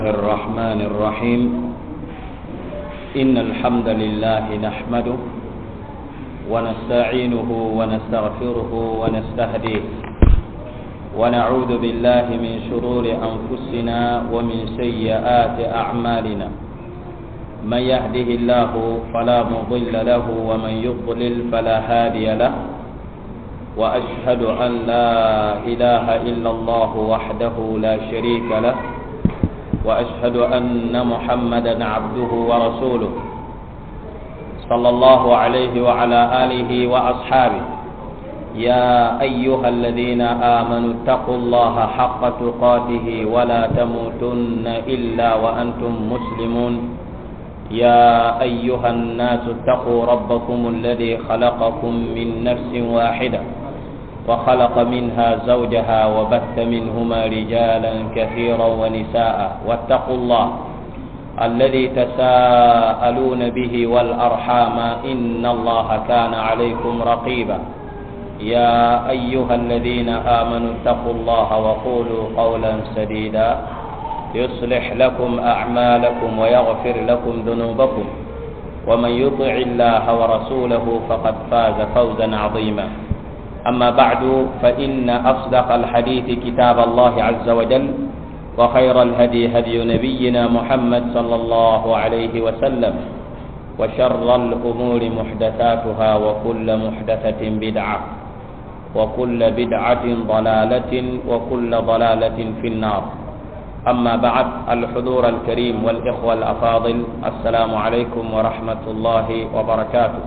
الرحمن الرحيم. إن الحمد لله نحمده ونستعينه ونستغفره ونستهديه ونعوذ بالله من شرور أنفسنا ومن سيئات أعمالنا. من يهده الله فلا مضل له ومن يضلل فلا هادي له. وأشهد أن لا إله إلا الله وحده لا شريك له. وأشهد أن محمدا عبده ورسوله صلى الله عليه وعلى آله وأصحابه. يا أيها الذين آمنوا اتقوا الله حق تقاته ولا تموتن إلا وأنتم مسلمون. يا أيها الناس اتقوا ربكم الذي خلقكم من نفس واحدة وخلق منها زوجها وبث منهما رجالا كثيرا ونساء. واتقوا الله الذي تساءلون به والأرحام إن الله كان عليكم رقيبا. يا أيها الذين آمنوا اتقوا الله وقولوا قولا سديدا يصلح لكم أعمالكم ويغفر لكم ذنوبكم. ومن يطع الله ورسوله فقد فاز فوزا عظيما. أما بعد فإن أصدق الحديث كتاب الله عز وجل وخير الهدي هدي نبينا محمد صلى الله عليه وسلم وشر الأمور محدثاتها وكل محدثة بدعة وكل بدعة ضلالة وكل ضلالة في النار. أما بعد الحضور الكريم والإخوة الأفاضل السلام عليكم ورحمة الله وبركاته.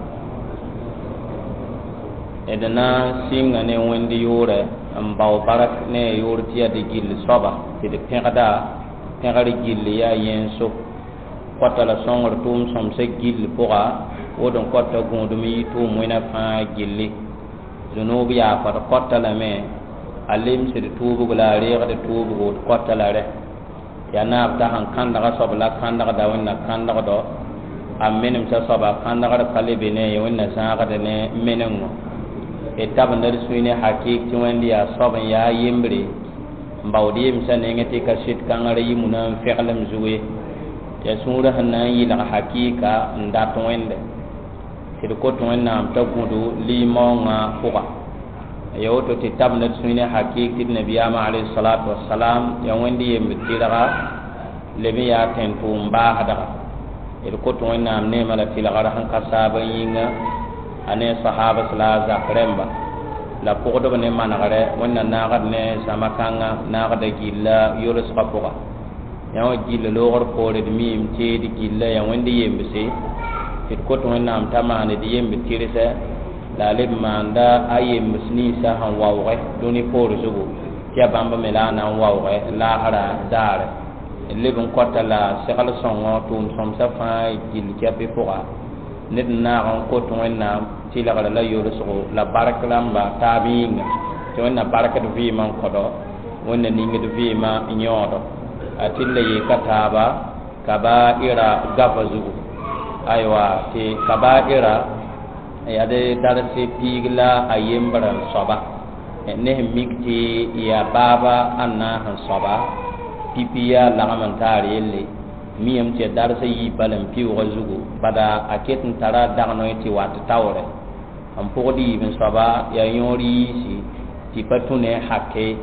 edna singa ne wendi yure ambaw barak ne yurtiya de gil soba de pegada gil ya yenso kota la songor tum som se gil poa wodon kota gondumi tum wena fa gilli zunubi ya fa kota la me alim se tubu la reega de tubu kota la re ya na ta han kanda ga sobla kanda da wenna kanda do ammenim sa soba kanda ga kalibe ne wenna sa ga de ne menengo etab ndar suine hakik tiwandi ya soban ya yimbre mbawdi msane ngati ka shit kangare yimuna feqlam zuwe ya sura hanan yi la hakika nda twende sir ko twenna am tagudu limonga fuqa yo to titab ndar suine hakik tin nabiyama alayhi salatu wassalam ya wandi yimbe tiraga lemi ya tentu mba hadaga ir ko twenna am ne mala tilaga han kasaba yinga ane sahaba sala zakremba la podo ne managare wonna nagad ne samakanga nagada gilla yoro skapoga yaw gilla logor pore de mim te di gilla ya wonde yembe se fit ko to wonna am tamane di yembe tirese la le manda ayem musni sa han wawre doni pore sugo ya bamba melana wawre la hara dare le bon kota la sekal songo tum som sa fa gil kape poga ned na ko to wonna ti la la yoro so la baraklamba tabing to wonna barakat vi man kodo wonna ninga de vi ma nyodo atille yi kataba kabaira gafazu aywa ti kabaira ya de darse pigla ayembran soba ne mikti ya baba anna han soba pipiya la gamantari yelle miyam ce darsa yi balam pi wazugo bada aketin tara dagno ti wat tawre am podi bin saba ya yori si ti patune hakke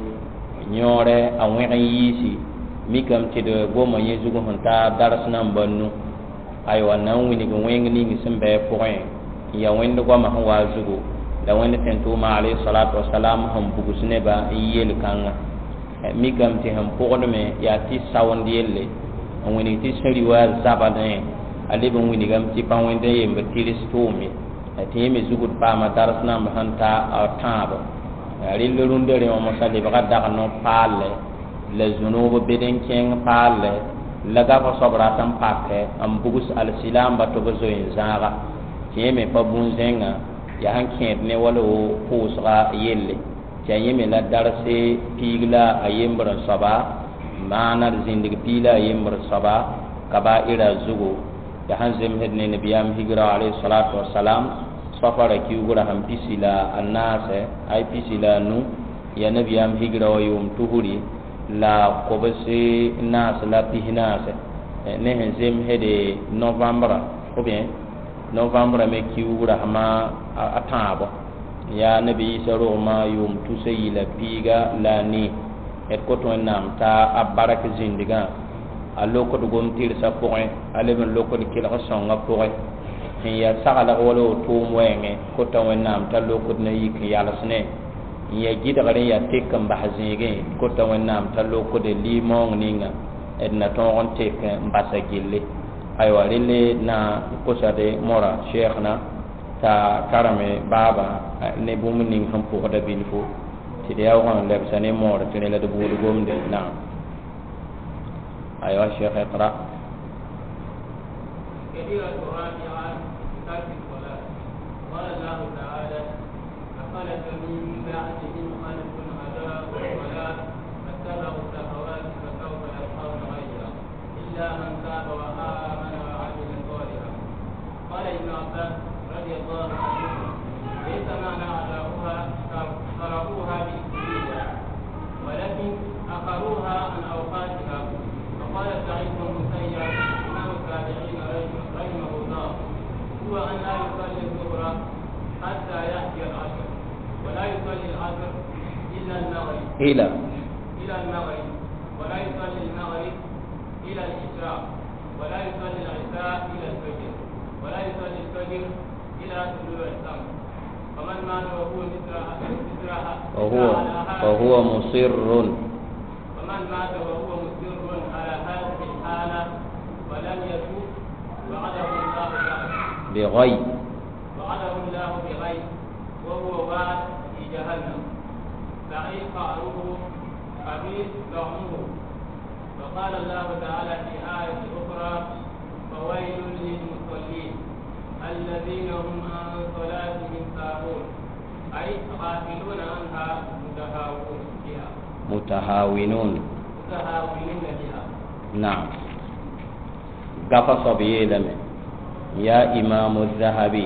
nyore awen yi si mikam ti de goma yezugo honta darasna bannu ay wannan wini go wengi ni simbe point ya wendo goma han wazugo da wende tentu ma alayhi salatu wassalam ham bugusne ba yel kanga mikam ti ham podme ya ti sawndi yelle woni ti seri wa zabane ali bon woni gam ti pan wende yembe tiris tumi ati me zugut pa ma darasna ma hanta atabo ali lurunde re mo sali ba da no pale le zunubu beden ken pale la ga fa sobra tam pakke am bugus al silam ba to bezo inzara ti me pa bunzenga ya hanket ne wala o pusra yelle ti yeme la darase pigla ayembra saba manar zindig pila yimr saba kaba ira zugo ya hanzem hedne nabiyam higra alayhi salatu wassalam safara ki gura ham pisila annase ay pisila nu ya nabiyam higra wa yum tuhuri la kobsi nas la pihnas ne henzem hede novembre ou bien novembre me kiura ma atabo ya nabi isa roma yum tusayi la piga la ni et ko ton nam ta abarak zindiga a lokot gom tir sa point ale ben lokot kila songa point ya sagala wala to mwenge ko ton nam ta lokot na yik yala sne ya gida gare ya tekam bahazige ko ton nam ta lokot de limong ninga et na ton tek mbasa gille aywa lele na kusade mora cheikhna ta karame baba ne bumuning ham ko da binfo ti de yawan lebsane mora tene la de bulu gomde na aywa cheikh iqra كثيرة الرابعة ترك الصلاة قال الله تعالى أخلف من بعدهم خلف أضاعوا الصلاة فاتبعوا الشهوات فسوف يلقون غيا إلا من تاب وآمن وعمل صالحا قال ابن عباس رضي الله عنه ليس معنى أداؤها تركوها بالكلية ولكن أخروها عن أوقاتها وقال سعيد بن مسيب إمام التابعين رحمه الله هو أن لا يصلي الظهر حتى يأتي العصر ولا يصلي العصر إلا المغرب إلى المغرب ولا يصلي المغرب إلى الإشراق ولا يصلي العشاء إلى الفجر ولا يصلي الفجر إلى طلوع الشمس ومن مات وهو وهو مصر ومن مات وهو مصر على هذه الحالة ولم يتوب وعده الله بغي وهو واد في جهنم بعيد قعره خبيث لعمه وقال الله تعالى في آية أخرى فويل للمصلين الذين هم عن صلاتهم ساهون أي غافلون عنها متهاونون بها. نعم. قفص صبيلا يا إمام الذهبي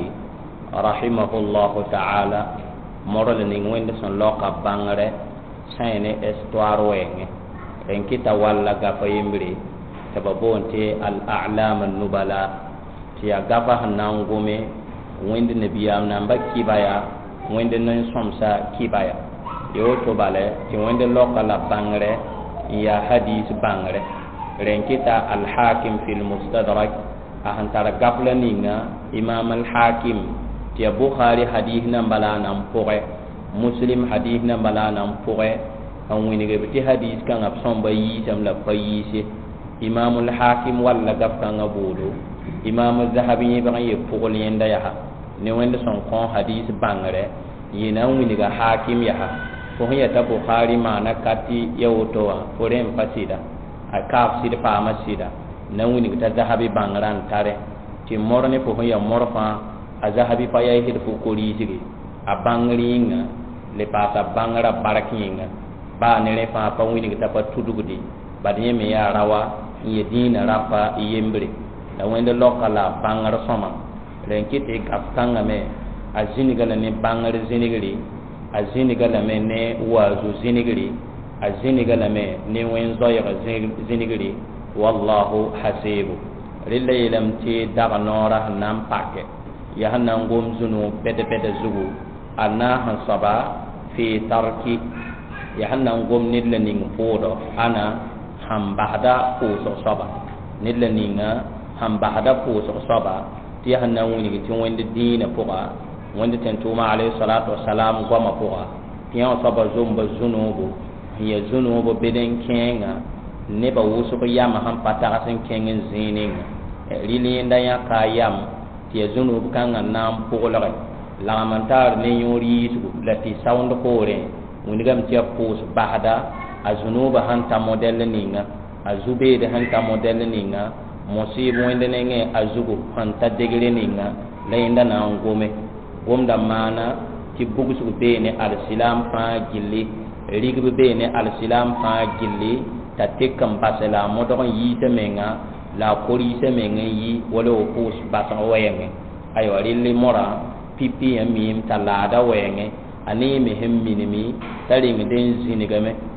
رحمه الله تعالى مرل نيوين سن لوقا بانغري سيني استوار ويني ان كتا ولا غفا يمبري تبابونتي الأعلام النبلاء تيا غفا نانغومي ويند نبيام نامبا كيبايا ويند نن سومسا كيبايا يوتو بالي تي ويند لوقا لا بانغري يا حديث بانغري رنكتا الحاكم في المستدرك أهنتار قبل نينا إمام الحاكم تي بخاري حديث نمبلا نمبوغي مسلم حديث نمبلا نمبوغي أموين غبتي حديث كان أبصن بيسم لبيسي إمام الحاكم ولا قف كان أبولو إمام الذهبي يبغي يفوغل ينديها نوين سنقون حديث بانغري ينوين حاكم يها فهي تبخاري معنا كاتي يوتوا فرين فسيدا akaf sid fama sida na wini ta zahabi bangran tare ti morne po ya morfa a zahabi pa ya hid fu ko risigi a bangringa le pasa bangra barakinga ba ne le fa pa wini ta pa tudugudi ba de me ya rawa ye dina rafa yembre da wende lokala bangra soma len kiti kafkanga me a zinigala ne bangra zinigiri a zinigala me ne wazu zinigiri الزنجلمه نوين زوير زنجري والله حسيب لله لم تي دغ نورا نام باكي يهنا نقوم زنو بد زغو انا حسبا في تركي يهنا نقوم نلنين فودو انا هم بعد فوسو صبا نلنين هم بعد فوسو صبا يهنا وني تي وند دين فوقا وند تنتوما عليه الصلاه والسلام قام فوقا يا صبا زومب زنوبو ya zunubu beden kenga ne ba wusu ko yam han patara sen kengen zininga rili nda ya ka yam ti zunubu kanga nam pogolare la mantar ne yori su lati sound kore unigam ti pos bahada azunuba han ta model ninga azube de han ta model ninga musibu wende nenge azugo han ta degere ninga la inda na ngome gomda mana ti bugu su be ne al silam fa gilli rigbe be ne al silam fa gilli ta tekam basela modon yi temenga la kori temenga yi wala o pus basa wayenge ayo rilli mora pipi yamim talada wayenge ani me hemminimi tari ngden zinigame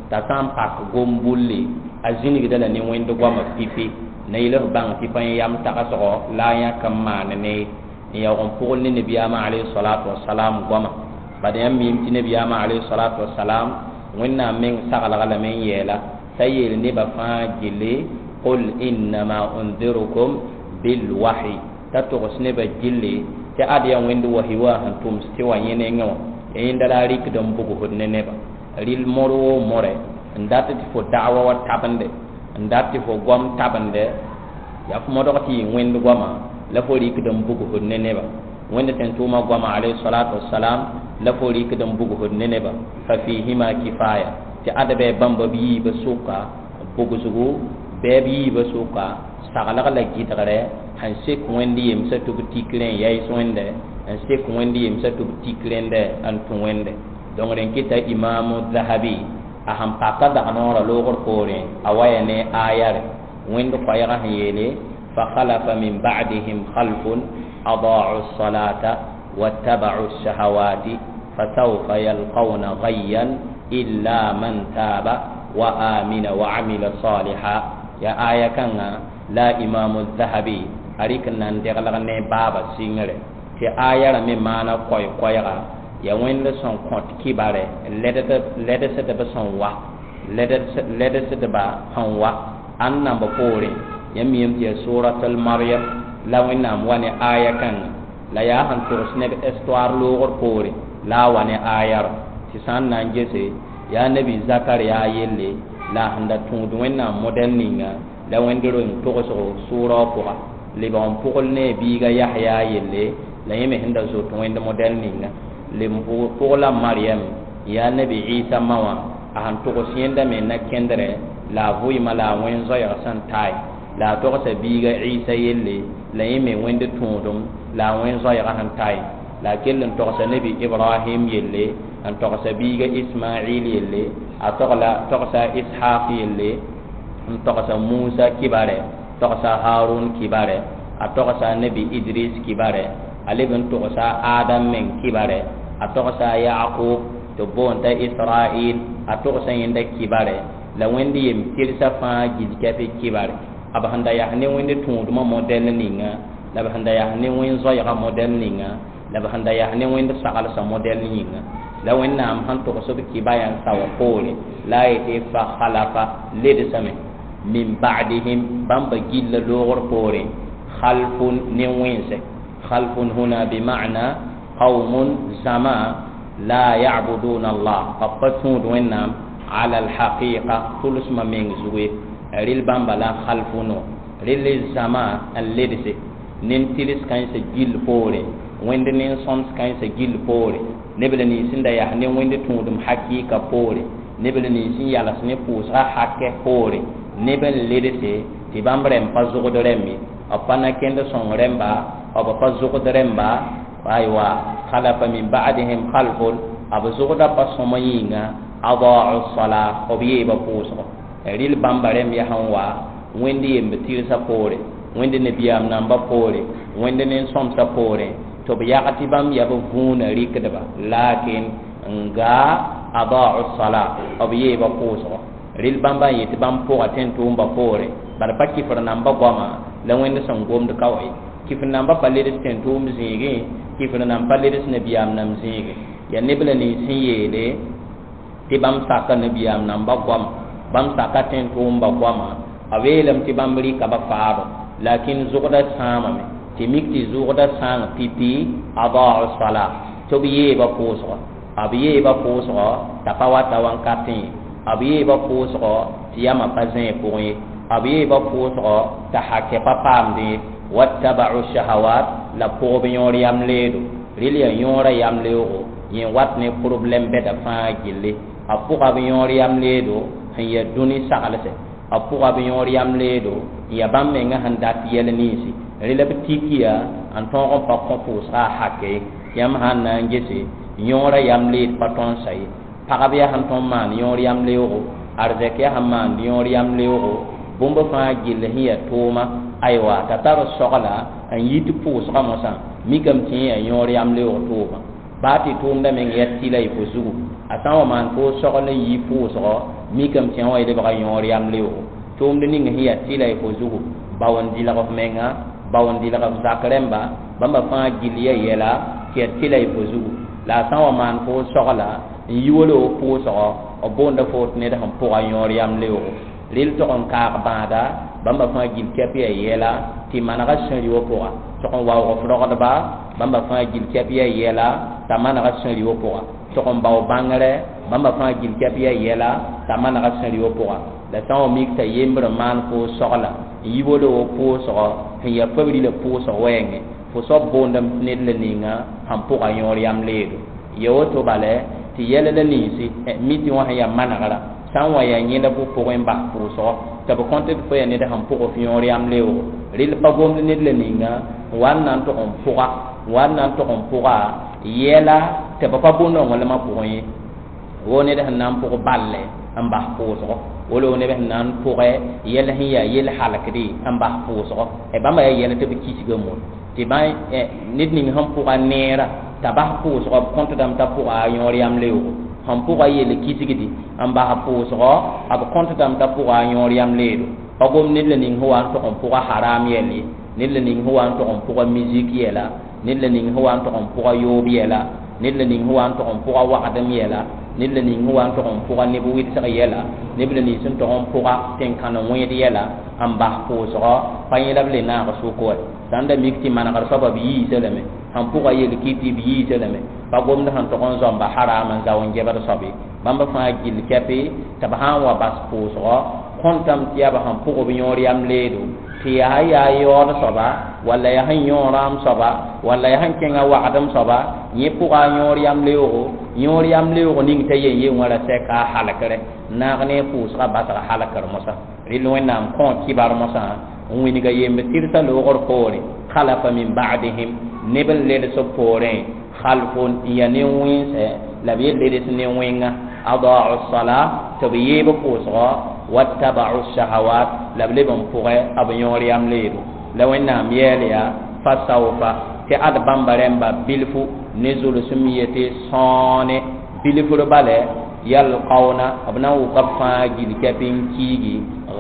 ta sam pak gombulle azini gidala ni wendo goma pipi na ile bang pipan yam takaso la ya kamane ne ya on pol ni nabiyama alayhi salatu wassalam goma bada yam mim ti nabiyama alayhi salatu wassalam wenna men sagala gala men yela tayel ni ba fa gille qul innama unzirukum bil wahyi tatosne ba gille te adiya wendo wahiwa hantum stiwa yene ngaw e ndala rik dum bugu hodne neba ril moro more ndati fo da'wa wa tabande ndati fo gom tabande ya fu modokati wendo goma la fo rik dum bugu hodne neba wende ten tuma goma alayhi salatu wassalam la fo rik dum bugu hodne neba fa fihima kifaya te adabe bamba bi ba suka bugu sugu be bi ba suka sagala la gitare han sek wendi yem sa tubu tikren yai sonde an sek wendi yem sa tubu tikren de an tun wende donc ren kita imamu zahabi aham paka da anora logor kore awaya ne ayar wendo fayara yele fa khalafa min ba'dihim khalfun adaa'u as-salata wattaba'u ash-shahawati fasawfa yalqawna ghayyan illa man taba wa amina wa amila salihan ya ayakanga la imamu zahabi arikan nan de kala ne baba singare te ayara me mana koy koyra ya wende son kont kibare lede se de son wa lede se de ba hanwa an namba pore ya miyem te suratul maryam la wenam wane ayakan la ya han to sne histoire lo pore la wane ayar ti san nan jese ya nabi zakaria yelle la handa tundu wenam model ninga la wendiro to so sura pora le bon pour ne biga yahya yelle la yeme hinda zo to wende model ninga le pour la maryam ya nabi isa mawa ahan to ko sienda men na kendre la vui mala wen zo ya san tai la to ko biga isa yelle la yeme wende tundum la wen zo ya han tai la kellen to ko nabi ibrahim yelle an to ko biga ismail yelle atola to ko ishaq yelle an to ko musa kibare toksa harun kibare atoksa nabi idris kibare alibn toksa adam men kibare atoksa yaqub to bonta israil atoksa yenda kibare la wendi yem tirsa fa gidkape kibare abahanda yahne wendi tunduma model ninga la bahanda yahne wen zoya model ninga la bahanda yahne wendi sakal sa model ninga la wenna am han tokso kibayan sawa pole la e fa khalafa ledesame min ba'dihim bamba gilla logor pore khalfun niwinse khalfun huna bima'na qaumun zama la ya'buduna Allah faqatun wenam ala alhaqiqa tulusma min zuwe ril bamba la khalfuno ril zama alledise nin tilis kan se gill pore wende nin sons kan se gill pore nebele ni sinda ya ne wende tundum haqiqa pore nebele ni sin yala sne pusa hakke pore nebel ledese ti bambrem pa zugo remi apana kende son remba aba pa zugo remba aywa khalafa min ba'dihim khalfun aba zugo da pa somayinga adaa'u salah obiye ba puso ril bambarem ya hanwa wendi yembe tirsa pore wende ne biyam namba pore wende ne somsa pore to biyakati bam ya bu vuna rikdaba lakin nga adaa'u salah obiye ba puso ril bamba yiti bam po aten tumba pore bar pakki for namba goma la wende son gomde kawai kif namba paledis ten tum zigi kif namba paledis ne biyam nam zigi ya nebla ni siyede ti bam saka ne biyam namba goma bam saka ten tumba goma awelam ti bam ri ka ba faaro lakin zuqda sama me ti mikti zuqda sang pipi adaa'u sala to biye ba poso abiye ba poso tapawata wankati abiye ba poso tiyama pazin poye abiye ba poso ta hakke papamde wattaba'u shahawat la pobe yori amledo rilia yora yamleo yin watne problem beta fa gille apuka bi yori amledo ya duni sakalase apuka bi yori amledo ya bamme nga handa tiyele nisi rila bitikia anton pa ko sa hakke yam hanna ngese yora yamle paton sai pagabiya hanton man yori amleo arzeke hamman yori amleo bomba fa gille hiya toma aywa tataro sogala an yiti pus kamosa migam ti en yori amle o toba bati tumda men yetti lay fuzugu asawa man ko sogala yi puso mi kam tian wa ide ba yor yam lewo tum de ning hiya tilay fo zugu bawon dila ko menga bawon dila ko zakremba bamba fa giliya yela ke tilay fo zugu la sawa man fo sogala yiwolo fo so o bonda fo ne da ham po yor yam lewo lil to on ka bada bamba fa gil kepiya yela ti managa sari wo poa to on wa ko fro ba bamba fa gil kepiya yela ta managa sari wo poa to on bawo bangare bamba fa gil kepiya yela ta managa sari wo poa la taw mi ta yembra man ko sogla yiwolo po so ya fabri le po so wenge fo so bondam ne le ninga ham po yor yam ledo yo to bale ti yele le nisi mi ti wa ya managara san wa ya nyenda bu po en ba po so ta ba konte fo ya ne da ham po fi yor yam lewo ril pa gom ne le ninga wan nan to on poa yela ta ba pa bono wala ma po yi woni da nan po balle am ba po so wolo ne be nan po yela hiya yel halakdi am ba po so e ba ma ya yela te bi kisi gamo ti ba nit ni ham po nera ta ba po so konte dam ta po yor yam lewo ham po yele kisi gidi am ba po so ab konte dam ta po yor yam ledo pagom nit le ning huwan to on po haram yeli nit le ning huwan to on po musique yela nit le ning huwan to on po yobi yela nit le ning huwan to on po wa'adam yela nit le ning huwan to on po ne bu wit sa yela nit le ni sun to on po ten kana wede yela am ba po so pa yela le na ko su ko danda mikti mana kar sabab yi seleme am po yeli kiti bi yi seleme pagom da han to on zomba haram za won jeba do sobi bamba fa gil kepi tabahan wa bas po so kontam tiaba ham pugo bi yor yam ledo ti ya yor soba wala ya han yoram soba wala ya han kenga wa adam soba ni puga yor yam lewo ning taye ye wala se ka halakare na ne pu sa ba sa halakar musa rilu nam kon kibar musa wini ga yembe tirta lo gor pore khalafa min ba'dihim nebel le so pore khalfun yani winse la bi le ne winga adaa'u as-salah tabiyibu qusra واتبعوا الشهوات لبلبن فوغي ابن يوريام ليدو لو انام يليا فسوف تي اد بامبارمبا بيلفو نزول سميتي صاني بيلفو بالي يلقونا ابنا وقفا جيل كابين كيغي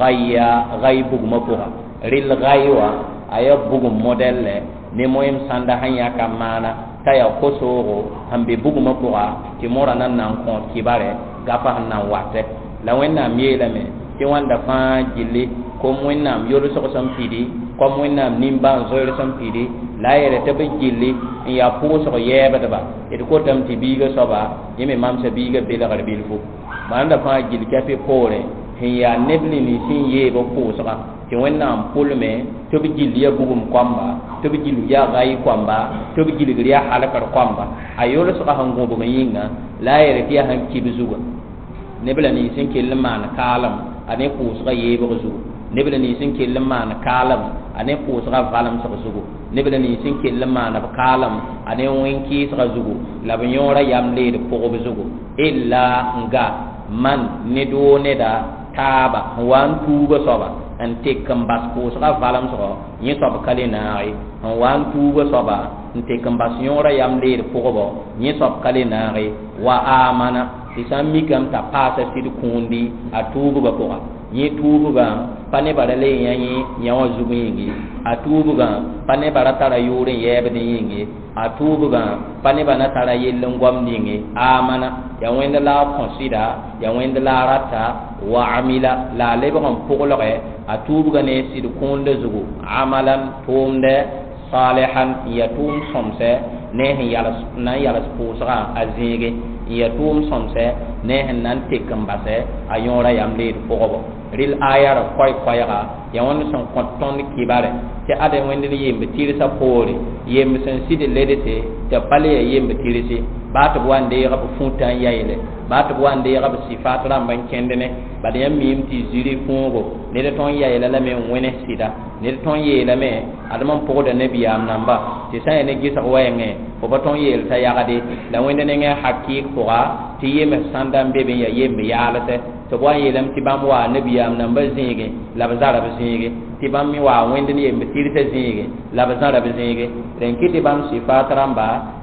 غاي بوغما فوغا ريل غايوا ايا بوغم موديل ني مويم ساندا هانيا كامانا تايا كوسورو همبي بوغما فوغا تي مورا نان نان كون كيباري غافا نان واتي la wẽnnaam yeelame tɩ wãnda fãa gilli kom wẽnnaam yolsg sẽn pidi kom wẽnnaam nin-bãng zoeer sẽn pidi la a yɛrɛ tɩ b gilli n yaa pʋʋsg yɛɛbdba d kotame tɩ biiga soaba yẽ me mamsa biiga belgr bilfu wãnda fãa gill kɛpɩ poore sẽn yaa neb nini sẽn yeeb pʋʋsga tɩ wẽnnaam pʋlme tɩ b gill yaa bugum koamba tɩ b gill yaa gai koamba tɩ b gilgr yaa halkr koamba a yolsga sẽn gũbg yĩnga la a yɛrɛ tɩ yaa sẽn kib zuga nebla ni sin kell man kalam ane pusga yebgo zugo nebla ni sin kell man kalam ane pusga valam sa zugo nebla ni sin kell man kalam ane wenki sa zugo la banyora yam le de pogo zugo illa nga man ne do ne da taba wan tuba soba an tekam bas pusga valam so ni sob kalina ai wan tuba soba an tekam bas nyora yam le de pogo ni sob kalina ai wa amana isam mikam ta pasa sid kundi a tubu ga poa ni tubu ga pane bara le yanyi nyawa zugu yingi a tubu ga pane bara tara yure yebe de yingi a tubu ga pane bana tara yellen gwam dingi amana ya wenda la consider ya wenda la rata wa amila la lebe kon pogologe a tubu ga ne sid kunde zugu amalan tumde salihan yatum somse ne yalas pusra azige yatum somse ne nan tekam base ayora yamle pogo ril ayara koy ga ya won son konton kibare te ade wende yembe tirisa pore yembe sen side ledete te pale yembe tirisi batu wande ya bu funtan yayle batu wande ya bu sifat ramban kendene bade yam mim ti ziri fungo ne de ton yayle la me wene sida ne de ton yele me adamam pogo de nabiyam namba ti sa ne gisa wayenge ko baton yel ta yagade la wende ne nga hakik poa ti yeme sandam bebe ya yembe yalate to bo yelam ti bam wa nabiyam namba zinge la bazara zinge ti bam mi wa wende ne yembe tirita zinge la bazara zinge ren kiti bam sifat ramba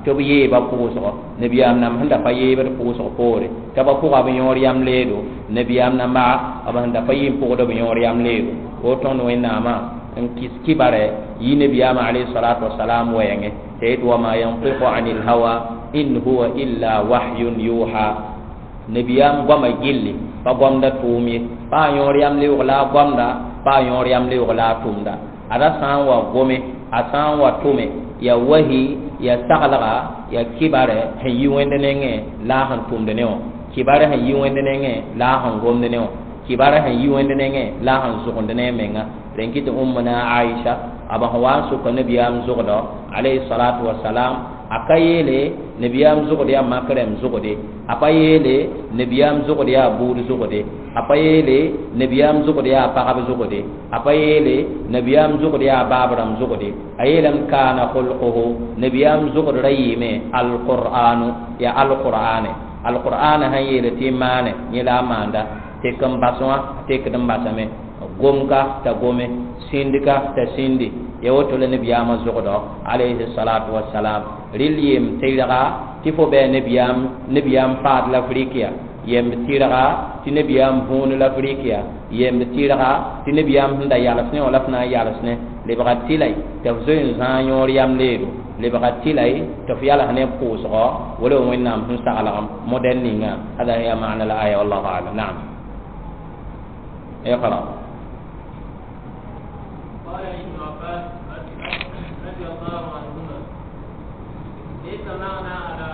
to bi ye ba puso nabiyam nam handa pa ye ba puso pore ta ba pu ba yor yam ledo nabiyam nam ma aba handa pa ye pu do yor yam ledo o ton no inama en kiskibare yi nabiyam alayhi salatu wassalam wayenge te wa ma yantiqu anil hawa in huwa illa wahyun yuha nabiyam goma gilli ba gomda tumi pa yor yam le wala gomda pa yor yam le wala tumda ada san wa gome asan wa tume ya wahi ya saglaga ya kibare hayi wende nenge la han tumde neo kibare hayi wende nenge la han gomde neo kibare hayi wende nenge la han zugonde ne menga renkite ummuna aisha aba hawa su ko nabiyam zugdo alayhi salatu wassalam akayele nabiyam zugde ya makrem zugde apayele nabiyam zugde ya buru zugde apayele nabiyam zugde ya pagab zugde apayele nabiyam zugde ya babram zugde ayelam kana khulquhu nabiyam zugde rayime alqur'anu ya alqur'ana hayele timane nila manda te kambaswa te kambasame gomka ta gome sindika ta sindi ya woto le nabiyam zugdo alayhi salatu wassalam riliyem tayraga tifo be nabiyam faad la afrikiya yem tiraga ti nabiyam hunu la afrikiya yem tiraga ti nabiyam hunda yalasne wala fna yalasne le baga tilay tafzoin zan yor yam ledo le baga tilay to fi yalla hane puso wala wonnam hun sa'ala model ninga hada ya ma'na la aya wallahu a'lam na'am اقرأ قال ابن عباس رضي الله عنهما ليس معنى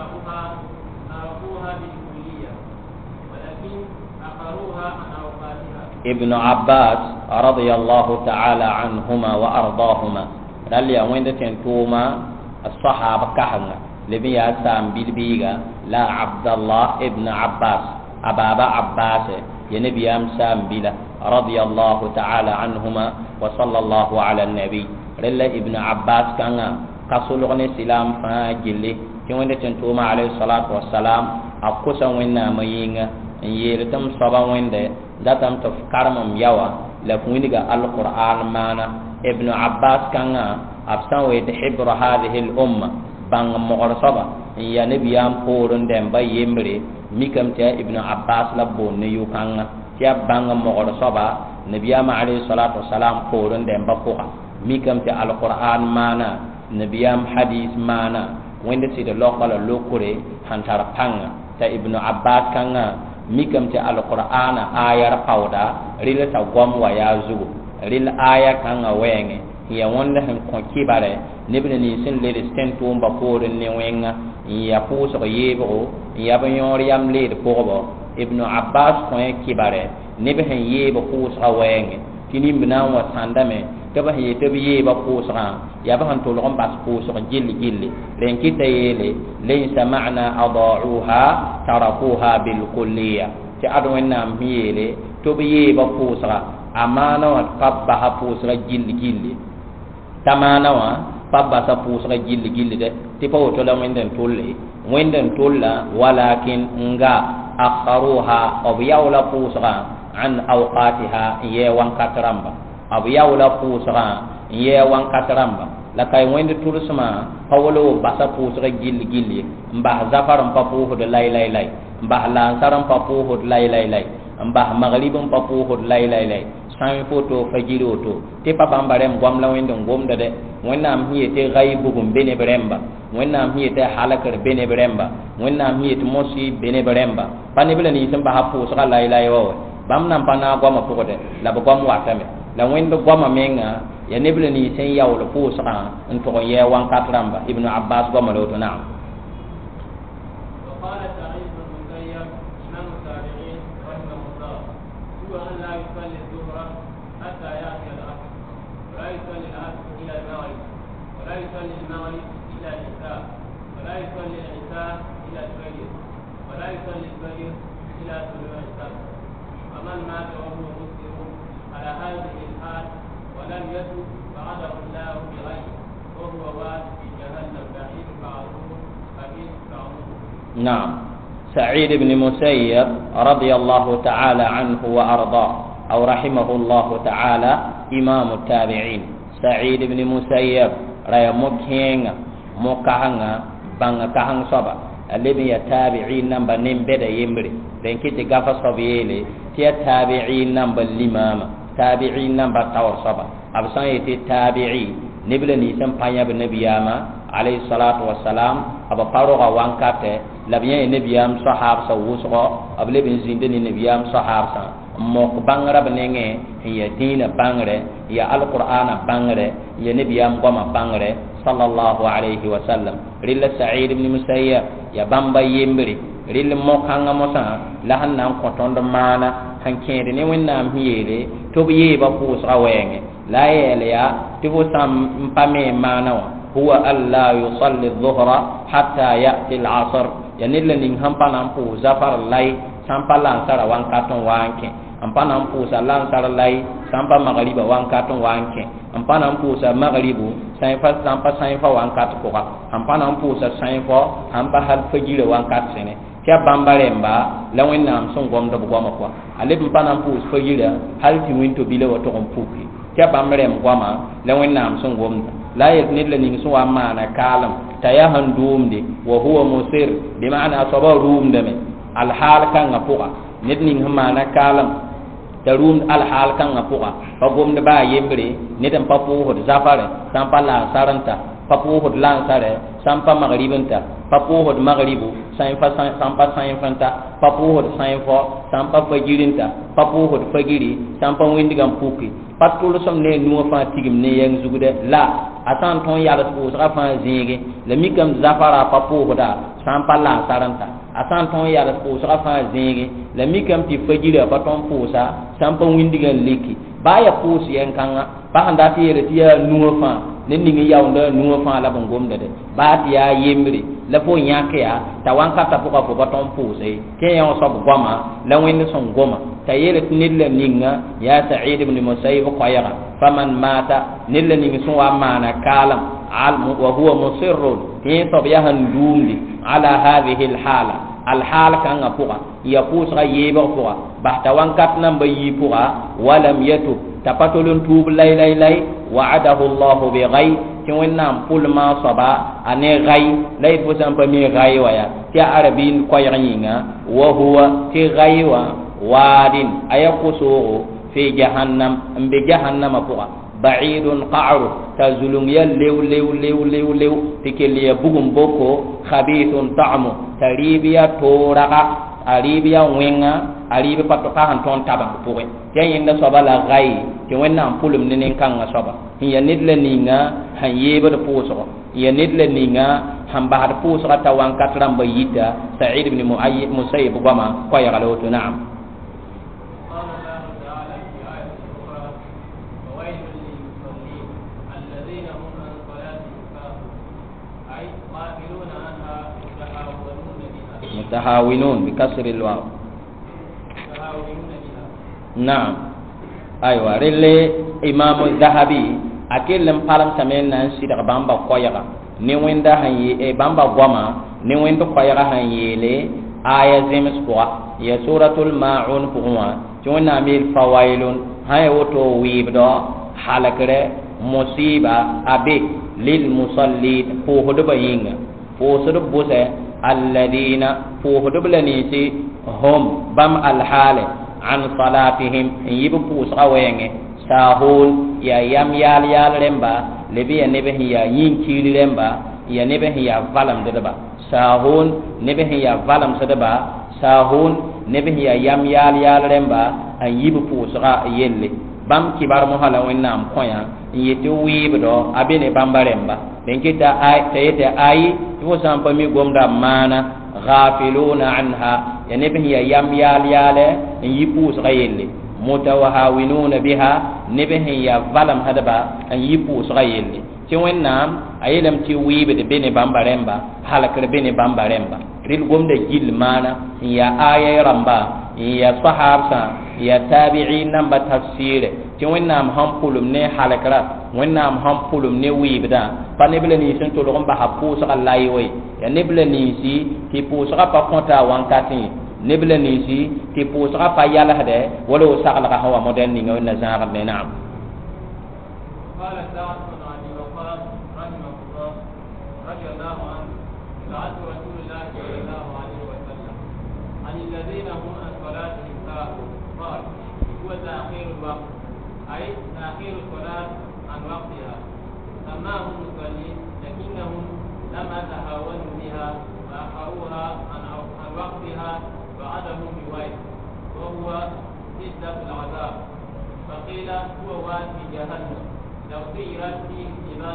أراؤوها بالكلية ولكن أخروها عن أوقاتها ابن عباس رضي الله تعالى عنهما وأرضاهما قال يا وين تنتوما الصحابة كهنا لبي سام بالبيغا لا عبد الله ابن عباس أبابا عباس يا نبي سام بلا رضي الله تعالى عنهما وصلى الله على النبي رلا ابن عباس كان قصلغني سلام فاجلي تي وين تنتوما عليه الصلاة والسلام أقصى وين مينغا يرتم صبا وين داتم تفكرم يوا لفوينغا القرآن معنا ابن عباس كان أبسان ويتحبر هذه الأمة بان مغرصبا يا نبي يام قولن دم يمري ميكم تي ابن عباس لبون نيو كان تي بان مغرصبا نبي يام عليه الصلاة والسلام قولن دم بقوها ميكم تي القرآن معنا نبي يام حديث معنا وين تي لوكال لوكوري هانتار بان تي ابن عباس كان ميكم تي القرآن آية قودا ريل تا غوم ويا زوغو ريل آية كان وينغي ya wanda han ko kibare nebne ni sin le stento mba ko ne wenga ya puso yebo ya banyor yam le pogo ibnu abbas ko kibare nebe han yebo puso wenge tini bina wa sandame to ba yete bi yeba puso ya ba han to lo mbas puso gilli len kitayele laysa ma'na adauha tarakuha bil kulliyah ti adwenna miyele to bi yeba puso amana wa qabba ha puso gilli tamana wa pabba sa pusra gilli de ti pa woto la wenden tolla walakin nga akharuha aw yawla pusra an awqatiha ye wan katramba aw yawla pusra ye wan katramba la kay wende tursma pawlo basa pusra gilli mbah zafaram pa puhu de lay mbah la saram pa puhu lay mbah maghribum pa puhu lay san foto fajiro to te papa mbarem gwam la wende ngomda de wonnam hiye te ghaibu gum bene beremba wonnam hiye te halakar bene beremba wonnam hiye te mosi bene beremba pani bela ni samba hapu saka la ilaha wa bam nam pana gwama pokode la gwam watame la wende gwama menga ya nebela ni sen yawlo pu saka nto ye wan katramba ibnu abbas gwama lo to na ومن مات وهو مسلم على هذه الحال ولم يتب بعده الله بغيره وهو واد في جهنم بعيد بعضه. نعم. سعيد بن مسيب رضي الله تعالى عنه وأرضاه أو رحمه الله تعالى إمام التابعين. سعيد بن مسيب رأي مكين مكهنا banga ka hang soba alebi ya tabi'in namba nim beda yembre den kiti gafa sobiyele ti tabi'in namba limama tabi'in namba tawar soba absan yiti tabi'i nibla ni sam panya be nabiyama alayhi salatu wassalam aba faroga wankate labiya nabiyam sahab sa wusgo able bin zinde ni nabiyam sahab sa mok bangra benenge ya dina bangre ya alqur'ana bangre ya nabiyam goma bangre sallallahu alayhi wasallam rilla sa'id ibn musayyab ya bamba yembri rilla mokanga mosa la hanna ko tondo mana hankede ne wonnam hiyele to biye ba ko sawenge la yele ya tibo sam pame mana huwa alla yusalli adh-dhuhra hatta ya'ti al-'asr yani nin hampana pu zafar lay sampala sara wankaton wanke ampana pu salan sara lay sampa magriba wankaton wanke ampana pu sa magribu sampa wankat ko ampana pu sa sampa ampa hal fajira wankat sene tia bambaremba la wennam son gom do goma ko ale mpana pu fajira hal ti winto bile wato on pupi tia bambarem goma la wennam son gom la yadnil ning so amana kalam tayahan dumde wa huwa musir bi ma'ana asaba rumde me al hal kan ngapuka nidning hamana kalam tarum al hal kan ngapuka fa gomde ba yembre nidan papu hod zafare sampa la saranta papu hod lan sare sampa magribanta papu hod magribu sampa sainfanta papu hod sainfo sampa fajirinta papu hod fagiri sampa windigam puki patul som ne nuwa fa tigim ne yang zugude la atan ton yalla ko sa fa zingi le mikam zafara papu hoda sampa la saranta atan ton yalla ko sa fa zingi le mikam ti fajira paton pusa sampa windigan liki baya pusi en kanga ba handa ti yele ti ya nuwa fa ne ningi yawnda nuwa fa la bangomda de ba ti ya yemri la po nyake ya tawanka ta poka ko paton puse ke yan so goma la windi son goma tayele nilla ninga ya sa'id ibn musayyib qayra faman mata nilla ninga so wa mana kalam al wa huwa musirrun in tabiyahan dumli ala hadhihi al hala al hal kan apuka ya pusra yeba puka bahta wankat namba yipuka walam yatub tapatulun tub lay wa'adahu allah bi ghay tin wannam pul ma saba ane ghay lay fusam pa mi ghay waya ti arabin qayringa wa huwa ti ghay wa واد أيقصوه في جهنم بجهنم فوق بعيد قعر تزلم يلو لو لو لو لو تكلي بوم بوكو خبيث طعم تريبيا تورغا aribia wenga aribe patoka hanton tabang puwe yayinda soba la gai ti wenna pulum nenen kanga soba hiya nidle ninga hayebe de puso ya nidle ninga hamba har puso ta wankat ramba yida sa'id ibn musayyib gama ko ya galotu na'am متهاونون بكسر الواو نعم ايوه رلي امام الذهبي اكل لم سمين نانسي دا بامبا كويغا ني ويندا هاني اي بامبا غوما ني ويندو كويغا هاني لي ايه زمس بوا يا سوره الماعون بوا جونا ميل فوائل هاي وتو ويبدو حلقره مصيبه ابي للمصلين فوهدو بينغا فوسدو بوسه الذين فوهدبلنيتي هم بم الحال عن صلاتهم يبقوا صوينه ساهون يا يم يال يال رمبا لبي نبه يا ينكيل رمبا يا نبه يا فلم دبا ساهون نبه يا فلم سدبا ساهون نبه يا يم يال يال رمبا ان يبقوا صا يلي bam kibar mo hala wennam koya yete wibdo abene bambaremba denkita ay tayete ay wo sampa mi gomda mana ghafiluna anha yani bihi yam yal yale yipus gayelle mutawahawinuna biha nibihi ya valam hadaba an yipus gayelle ti wennam ayelam ti wibde bene bambaremba halakre bene bambaremba ril gomda gil mana ya aya ramba ya sahabsa ya tabi'in namba tafsir ti wennam hampulum ne halakra wennam hampulum ne wibda pa ne bele ni sun to lo ba hapu sa lai we ya ne bele ni si ti pu sa pa konta wankati ne bele ni si ti pu sa pa yala hade wala sa la hawa modern ni ngona zara be na'am قال سعد بن ابي وقاص رحمه الله رضي الله عنه سألت رسول الله صلى الله عليه وسلم عن الذين هم عن صلاتهم ساهون قال هو تأخير الوقت أي تأخير الصلاة عن وقتها سماهم مصلين لكنهم لما تهاونوا بها وأخروها عن وقتها وعدموا بويل وهو شدة العذاب فقيل هو واد في جهنم لو سيرت فيه جبال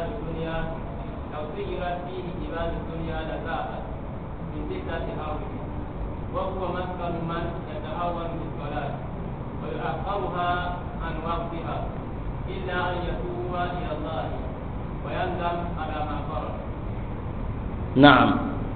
الدنيا لذابت من شدة هوله وهو مسكن من يتهاون بالصلاة ويؤخرها عن وقتها إلا أن يتوب إلى الله ويندم على ما فرض. نعم.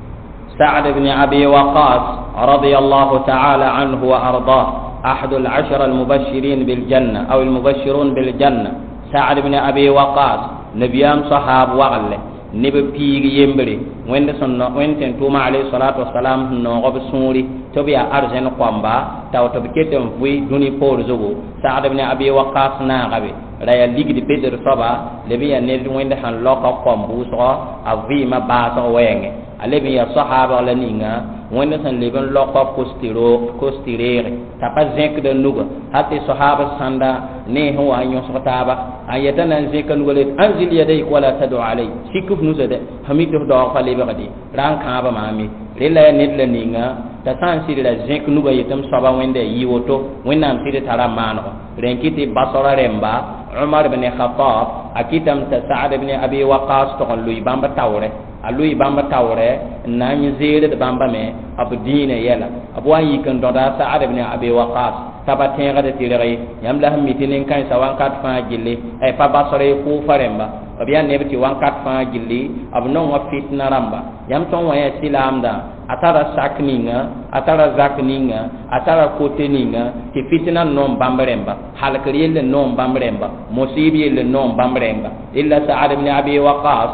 سعد بن أبي وقاص رضي الله تعالى عنه وأرضاه أحد العشر المبشرين بالجنة أو المبشرون بالجنة. سعد بن أبي وقاص نبيام صحاب وغله نب بيغ يمبري وين توما عليه الصلاة والسلام نوغب سوري تبيا أرجن قوامبا تاو تبكيتم في دوني بور زوغو. سعد بن أبي وقاص ناغبي raya ligdi pedr soba lebi ya ned wende han loka kombu so avi ma ba so wenge alebi ya sahaba la ninga wende san leben loka kostirere tapa zek de nuga hatti sahaba sanda ne ho anyo so taba ayata nan zek nuga le anzil yaday wala tadu alay sikuf nuzade hamidu do fa lebe gadi ran ka ba mami rela ned la ninga ta san siri la zek nuga yetam soba wende yiwoto wenam siri tara mano renkiti basora remba عمر بن الخطاب أكيدم سعد بن أبي وقاص تقول لوي بامبا تاوري لوي بامبا تاوري ناني زيد بامبا مي أبو دين يلا أبو أي كن دودا سعد بن أبي وقاص تبا تيغا تيرغي يملا ميتين كان سوان كات فان جيلي اي فابا سوري كو فرمبا أبيان نبتي وان كات فان جيلي أبو نو وفيتنا رامبا يم تون ويا سلام دا atara sakninga atara zakninga atara koteninga ti fitna non bambremba halakriye le non bambremba musibi le non bambremba illa sa'ad ibn abi waqas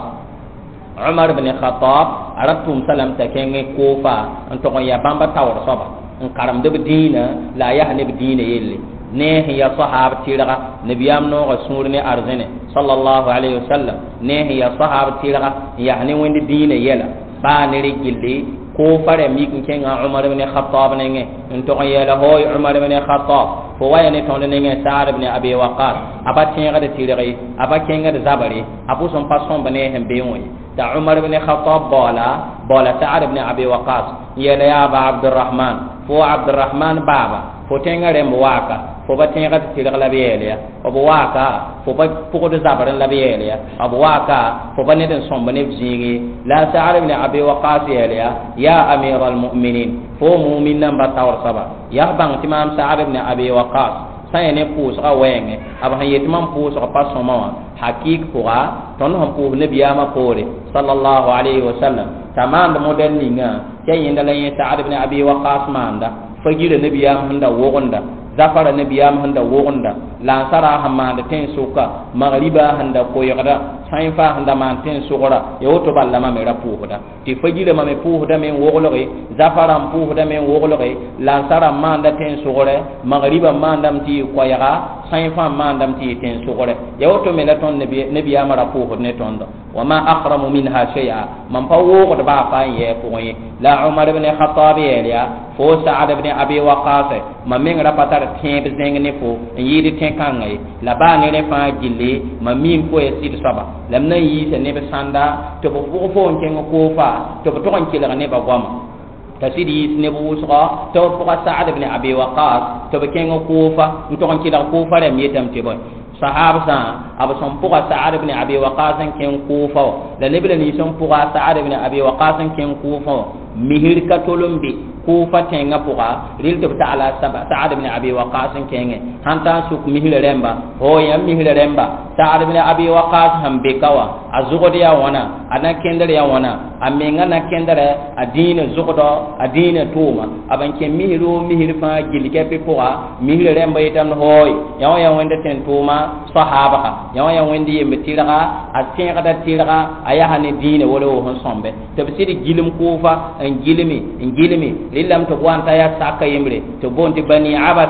umar ibn khattab aratum salam takenge kofa anto ya bamba tawr soba en karam de dina la yahne dina yelle ne ya sahab tiraga nabiyam no rasulni arzene sallallahu alaihi wasallam ne ya sahab tiraga yahne wende dina yela ba ne rigilli ko fare mi kin kenga Umar ibn Khattab nenge to yela hoy Umar ibn Khattab fo wayane ton nenge Sa'd ibn Abi Waqqas aba tinga de tirere aba kenga de zabari abu son passon bane hembe woy ta Umar ibn Khattab bola Sa'd ibn Abi Waqqas yela ya ba Abdurrahman fo Abdurrahman baba fo tenga rem waka fo ba tinga de tirere la biele abu waka fo ba poko de zabari la biele abu waka fo ba ne den son bane jingi la Sa'd ibn Abi Waqqas yela ya amir al-mu'minin fo mu'min namba tawar saba ya bang timam Sa'd ibn Abi Waqqas sayene pus ga wenge aba hayetimam pus ga pasoma hakik pura ton ham pu nabiyama pore sallallahu alaihi wasallam tamam de model ninga kayinda la yin Sa'd ibn Abi Waqqas manda fajira nabiyam handa wogonda zafara nabiyam handa wogonda la sara hamanda ten suka magriba handa koyada sainfa handa man ten sugora yoto balla ma mera puhuda ti fajira ma me puhuda men wogologe zafara puhuda men wogologe la sara manda ten sugore magriba mandam ti koyara sainfa mandam ti ten sugore yoto melaton nabiyam ra puhud ne tondo wama akramu minha shay'a man pa wogoda ba fa ye poye la Umar ibn Khattab ya fo Sa'd ibn Abi Waqqas ma men ra patar tien bezeng ne fo yidi ten kangai la ba ne fa gille ma min ko e sid saba lam na yi se ne be sanda to fo fo nken ko fa to to kan kila ne ba gwam tasidi ne bu usra to fo Sa'd ibn Abi Waqqas to be ken ko fa to kan kila ko fa re mi tam te boy sahaba sa abu son puga Sa'd ibn Abi Waqqas ken kufa la nebla ni son puga Sa'd ibn Abi Waqqas ken kufa mihir katolumbi kufa tenga puga ril to ta'ala Sa'd ibn Abi Waqqas ken hanta suk mihir remba ho ya mihir remba Sa'd ibn Abi Waqqas hambe kawa azugodi ya wana ana kendere ya wana amenga na kendere adina zugodo adina tuma abanke mihir fa gilike pe puga mihir remba itam hoy ya wende ten tuma sahaba yawa ya wendi yembe tiraga atenga da tiraga aya hani dine wala wo sombe tafsiri gilim kufa en gilimi lillam to wanta ya saka yemre to bonti bani abasa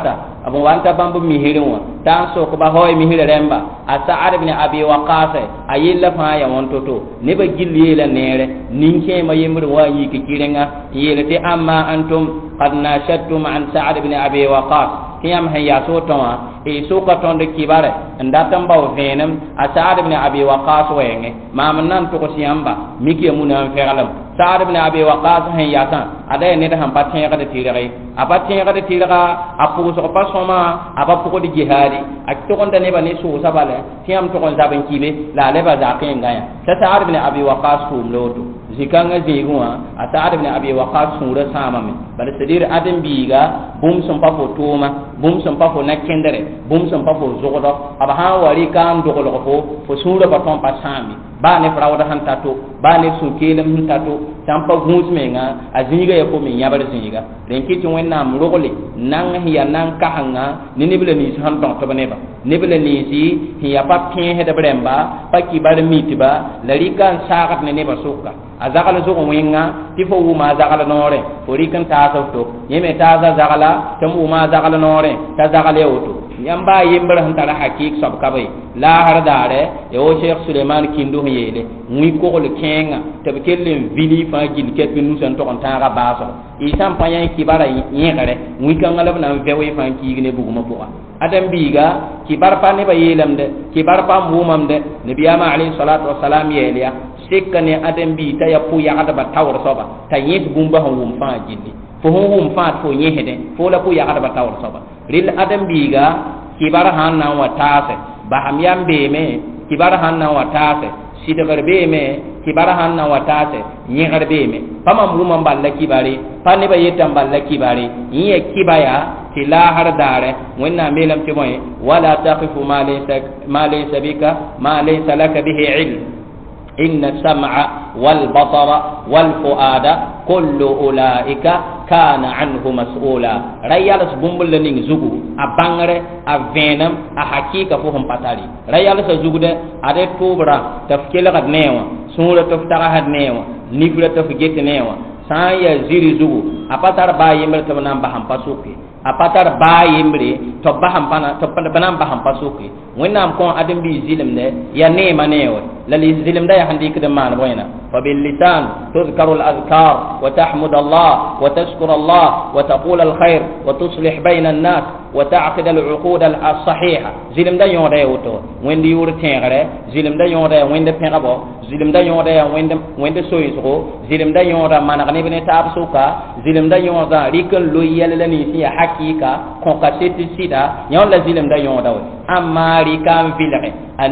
abu wanta bambu mihirin wa tan so ko ba hoy mihira remba Sa'ad ibn Abi Waqqas ayilla fa ya wontoto ne ba gilli la nere ninke ma yimru wa yi ki kirenga yelete amma antum qad nashattum an Sa'ad ibn Abi Waqqas tiyam hayya so tawa e so ka ton de kibare ndatam ba venam Sa'ad ibn Abi Waqqas wenge mam nan to ko siyamba miki munan feralam Sa'ad ibn Abi Waqqas hayya tan ada ne da han patin ya kada tirare apatin ya kada tirara apu so pa soma apapu ko di jihadi ak to kon ne ba ne so sabale tiyam to kon zaben kibe la le ba za ken gaya Sa'ad ibn Abi Waqqas kum lodo zikanga zeguwa Sa'ad ibn Abi Waqqas sura samame bal sadir adam biga bum sum pa fotoma bum sum pa fo nakendere bum sum pa fo zogodo aba ha wari kan dogolo ko fo sura pa ton pa sami ba ne frawda han tato ba ne su kelem hun tato tampa gus menga azinga ya ko min yabar zinga den kiti wenna am rogole nan hiya nan ka hanga ni ne bele ni han ton to bane ba ne bele ni si hiya pa pin he da bremba pa ki bar mitiba larikan sagat ne ba sukka azakala zo wenga tifo wuma zakala nore forikan ta to yeme ta zakala tamu ma zakala nore ta zakala yoto yamba yimbar han tara hakik sab kabay la har dare e o Sheikh Suleiman Kindu yele muy ko le kenga tabe kellen vini fa gil ket bi nusan to on tara baso isam payan kibara yengare muy kan ngalab na vewe fa ki ne buguma ko adam biga kibar pa ne ba yelam de kibar pa mumam de nabiyama alayhi salatu wassalam yeliya sekane adam bi ta ya pu ya ada ba tawr soba ta yet bumba hum fa gilli fo hum fa fo yehede fo la pu ya ada ba tawr soba ril adam biga kibar hanna wa tase baham yambe me kibar hanna wa tase sidagar be me kibar hanna wa tase nyegar be me pama mumam balla kibari panne ba yetam balla kibari yiye kibaya la har dare wenna melam ti moy wala taqifu ma laysa bika ma laysa laka bihi ilm inna sam'a wal basara wal fuada kullu ulaika kana anhu mas'ula rayalas bumbul ning zugu abangare a venam a hakika fo hum patari rayalas zugu de ade tubra tafkila gad newa sura taftara had newa nifra tafgete newa sa ya ziri zugu apatar ba yimel to nan ba ham pasuki apatar ba yimbre to baham pana to banam baham pasuki wenam ko adam bi zilim de ya nema newe lali zilim da ya handi kida man boyna fa bil lisan tuzkaru al azkar wa tahmud Allah wa tashkur Allah wa taqul al khair wa tuslih bayna an nas wa ta'qid al uqud al sahiha zilim da yonda yoto wendi yur tengare zilim da yonda wende pengabo zilim da yonda wende soyiso zilim da yonda managane bene tab suka zilim da yonda rikal loyel lani si hakika kon kaseti sida yon la zilim da yonda amma rikam filre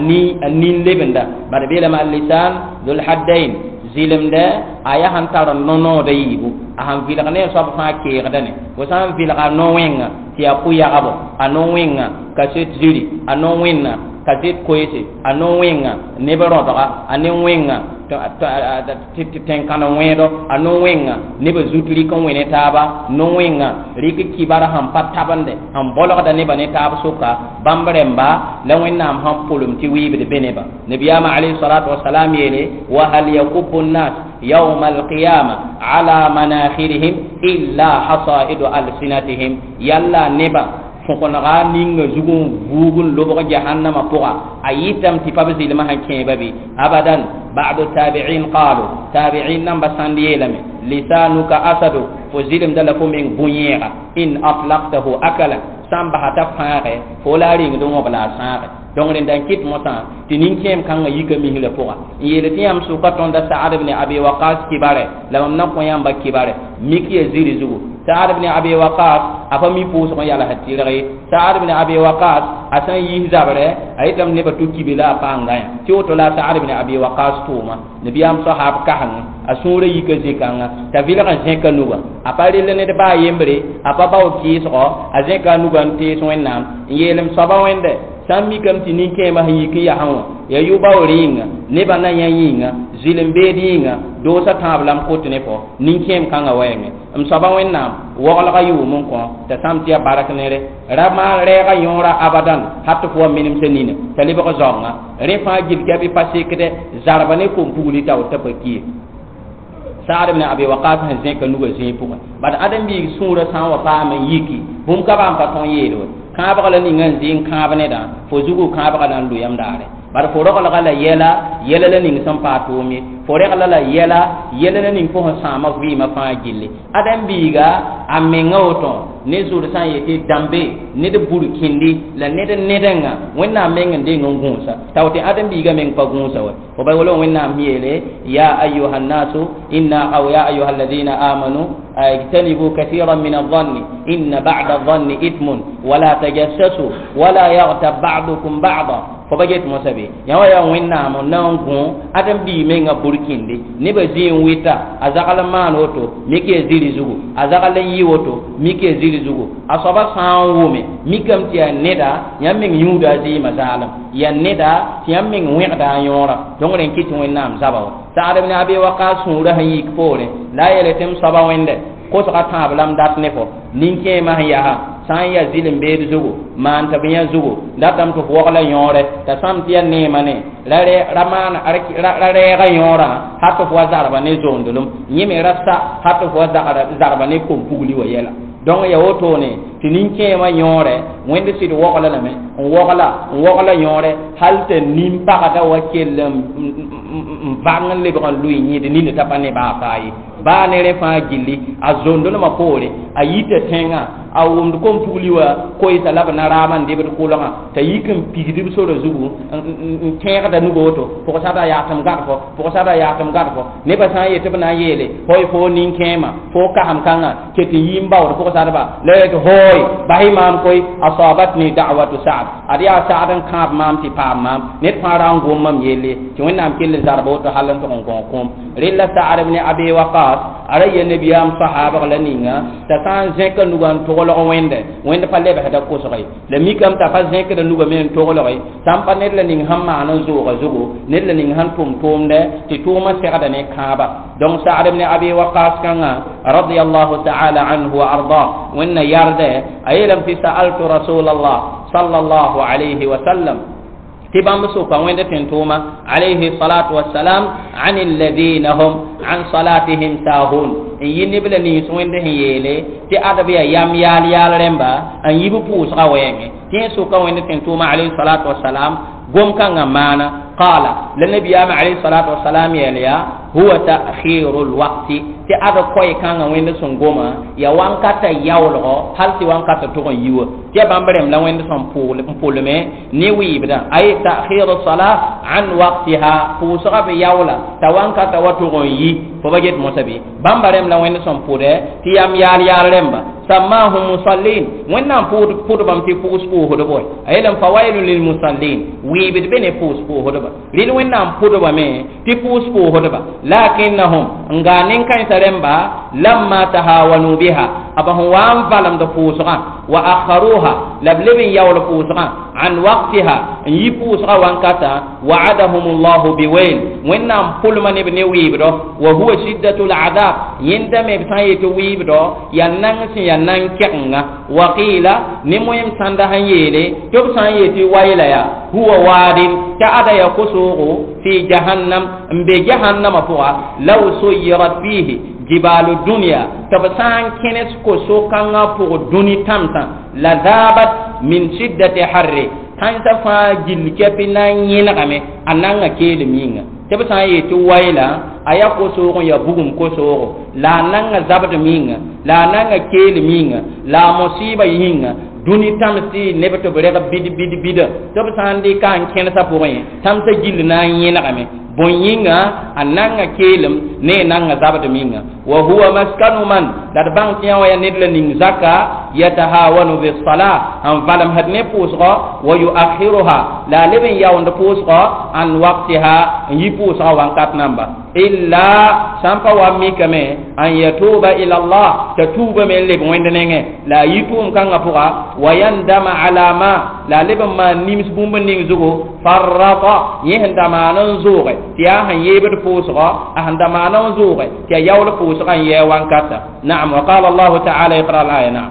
ani lebenda bar bela ma lisan dul haddain zilim da aya hantar nono da yibu aham filre ne so fa ke gadane ko sam filre no wenga ti apu ya abo ano wenga kaset ziri ano wenga kaset koyese ano wenga ne baro daga ane wenga ten kana wedo ano wenga ne ba zutri kan wene taba no wenga riki kibara ham patabande ham bolo da ne ba ne taba suka bambaremba la wenna ham pulum ti wibe de beneba nabiyama alayhi salatu wassalam yele wa hal yakubbu an-nas يوم القيامة على مناخرهم إلا حصائد ألسنتهم يلا نبا فقنغا نينغ زغون غوغون لوبغ جهنم فوقا أيتم تفابزي لما هنكي بابي أبدا بعد التابعين قالوا تابعين نمبا سانديلمي لسانك أسد فزيلم دلفو من بنيغا إن أطلقته أكلا سامبا هتفاقه فولارين دونغ بلا ساقه donc len dan kit mota tinin kem kanga yika mi hila poa yele tiam su ka tonda Sa'ad ibn Abi Waqqas kibare la mam nak yamba kibare miki ziri zugu Sa'ad ibn Abi Waqqas apa mi pu so yalla hatire Sa'ad ibn Abi Waqqas asan yi zabare aitam ne batu kibila pangaya ti oto la Sa'ad ibn Abi Waqqas tuma nabiyam sahab ka han asure yika zikanga ta vila kan zeka nuga apari le ne de ba yembre apa ba o ki so azeka nuga nte so enam yelem saba wende sammi kam ti ni kema yiki ya hawa ya yuba oringa ne bana ya yinga zilembe dinga do sa tablam ko tene fo ni kem kanga wayenge am saba wenna wala ga yu mun ko ta samti ya baraknere rama re ga yora abadan hatta fo minim senina taliba ko zonga re fa gil gabi pasikde zarbane ko puli taw tapaki Sa'ad ibn Abi Waqqas han zeka nuga zepu bad adam bi sura san wa pa man yiki bum ka bam paton yelo ka ba la ni ngan zin ka ba ne da fo zugu ka ba la lu yam dare bar fo ro la yela la ning sam pa to mi fo re la yela la ning fo sa ma wi ma fa gilli adam biga amme ngoto ne zur san yete dambe ne de burkindi la ne de nedenga wenna menga de ngunsa tawte adam biga men pa gunsa wa fo bay wolo wenna miele ya ayyuhan nasu inna aw ya ayyuhal ladina amanu اجتنبوا كثيرا من الظن إن بعد الظن إثم ولا تجسسوا ولا يغتب بعضكم بعضا فبجت مسبي يا وينا من نانغون ادم بي ميغا بوركيندي نيبا زين ويتا ازاقال مانوتو ميكي زيري زوغو ازاقال ييوتو ميكي زيري زوغو اصابا سانومي ميكم تيا نيدا يامين يودا زي مزالم يا نيدا يامين ويدا يورا دونغرين كيتو وينام زاباو سعد بن ابي وقاص سوره هيك فوري لا يلتم صبا وينده ko saka tablam dat ne fo ninke ma ya ha san ya zilim be zugo man ta biya zugo datam to wala yore ta sam tiya ne mane lare ramana lare ga yora hato fo zarba ne zondulum nyime rasta hato fo zarba ne ko pugli wa yela donc ya woto ne tininke ma yore wende sid wala la me wala yore halte nimpa kada wakelam bangan le ko lui ni de ni tapane ba fayi ba ne re fa gilli azondo ma pore ayite tenga awum ko puliwa ko ita laba na raman de be ko longa tayikum pigidi so do zugu tenga da nugo to ko sada ya tam gar ko ne ba sa yete bana yele hoy fo nin kema fo ka ham kanga ke ti yimba ko sada ba le ko hoy bahi mam koy asabatni da'watu sa'd adiya sa'dan kab mam ti pa mam net fara ngom mam yele ti wonnam kille zarbo to halan to kom rilla sa'd ibn abi waqas ara ye nabiyam sahaba la ninga ta san zeka nugan to lo wende palle ba da ko soy le mi kam ta fa zeka da nuga men to lo ay sam pa net la ning hamma anan zugo net la ning han tum de ti tuma se kada ne kaba donc sa'd ibn abi waqas kanga radiyallahu ta'ala anhu wa arda wanna yarde ayelam fi sa'altu rasulullah sallallahu alayhi wa sallam tibam so ka wende tentuma alayhi salatu wassalam anil ladina hum an salatihim sahun yini bela ni so wende yele ti adabiya yal remba an yibu pus ka wenge ti so ka wende tentuma alayhi salatu wassalam gom kanga mana qala la nabiyama alayhi salatu wassalam ya huwa ta'khirul waqti ti ada koy kanga wende son goma ya wankata yawlo halti wankata to yiwo ti bambarem la wende son pulme ni wibda ay ta'khirus salat an waqtiha pusra bi yawla ta wankata watu yi fo baget mosabi bambarem la wende son pude ti yam yal remba samahum musallin wennam pudu bam ti puspu hodo boy aylam fawailul lil musallin wibid bene puspu hodo ba lil wennam pudu ba me ti puspu hodo ba lakinnahum nganin kan saremba lamma tahawanu biha abahu wan falam da pusra wa akharuha lablibin yawla pusra an waqtiha yi pusra wankata wa'adahumullahu biwail wennam pulman ibn wibdo wa huwa shiddatul adab yindame bisayeto wibdo yannan nan kenga waqila ni moyem sanda hanyele to sanyeti wayla ya huwa wadin ta ada ya kusugu fi jahannam mbe jahannama fuwa law suyirat fihi jibalu dunya tabsan kenes ko so kanga pour duni tamta la zabat min shiddati harri tansa fa jil kepina nyina kame ananga kele minga tebe san yeti wayla aya ko so ya bugum ko so la nanga zabat minga la nanga kele minga la musiba yinga duni tamsi nebeto berega bid tebe san di kan kensa pour yin tamsa jil na nyina kame bonyinga ananga kelem ne nanga zabata minga wa huwa maskanu man dat bang tiya wa nidla ning zaka yatahawanu bis salah am falam hadne pusqa wa yuakhiruha la libin yawnda pusqa an waqtiha yi pusqa wankat namba illa sampa wa mikame an yatuba ila Allah tatuba men leb wende nenge la yitum kanga puqa wa yandama ala ma la libin ma nimis bumba ning zugo farrata yehda ma nan zugo tiya han yebe de pusqa ahanda ma nan zugo tiya yawla pusqa ye wankata na'am wa qala Allah ta'ala iqra al-aya na'am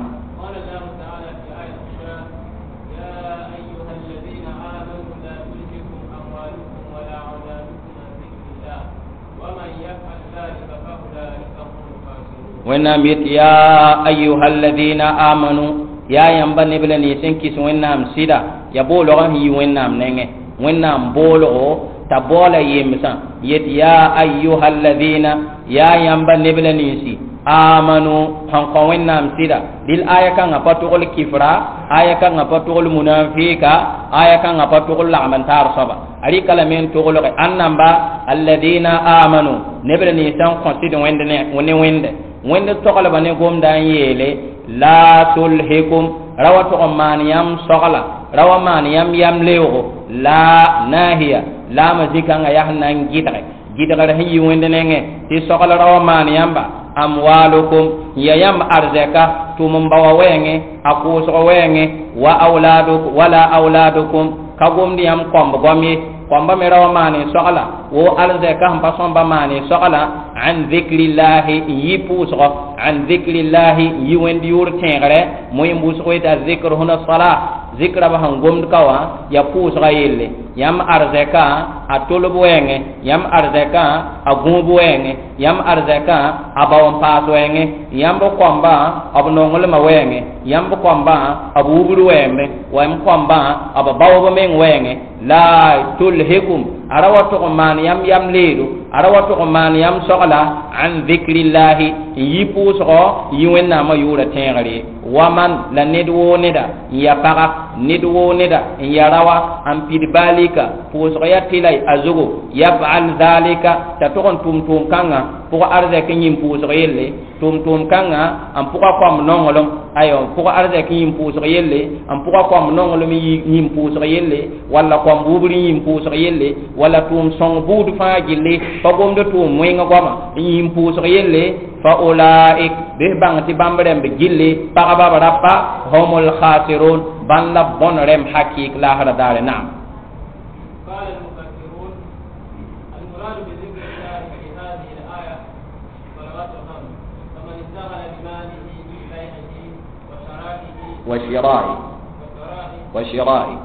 ونامت يا أيها الذين آمنوا ya yamba nebla ni sen kis wennam sida ya bolo ga hi wennam nenge wennam bolo ta bola yemsa yet ya ayyuhalladhina ya yamba nebla ni si amanu han ko wennam sida dil aya kan apatul kifra aya kan apatul munafika aya kan apatul la'mantar saba ari kalamen to golo annamba alladhina amanu nebla ni san consider wende to kala bane gomda yele la tulhikum rawatu maniyam sogala rawa maniyam yamlewo la nahiya la mazika nga yahna gidare hi wende nenge ti sogala rawa maniyam ba amwalukum yayam arzaka tumum bawa wenge akuso wenge wa auladukum kagum diyam kombo gomi komba merawa mani sogala wo arzaka hamba somba mani sogala an dhikrillahi yipuso an dhikrillahi yiwendi yur tengre moy mbuso ita dhikr huna salah zikra ba hangom kawa ya puso yelle yam arzaka atulubu wenge yam arzaka agubu wenge yam arzaka abawon paso wenge yam bo komba abnongol ma wenge yam bo komba abuburu wenge wam komba ababawo men wenge la tulhikum arawatu man yam leedu arawatu man yam sogala an dhikrillahi yipuso yiwenna ma yura tengare waman la nedwo neda ya paga nedwo neda ya rawa am pidbalika puso ya tilai azugo yaf'al dhalika tatokon tum kanga pour arzaki nyim puso yelle tum kanga am pour kom nongolom ayo pour arzaki nyim puso yelle am pour kom nongolom nyim puso yelle wala kom bubri nyim puso yelle wala tum song budu fa gille pagom de tum moyinga goma nyim puso yelle fa ulaik be bangti bambrem be gille paga barapa humul khasirun balla bonrem hakik la hada dare nam وشرائه ومعيشته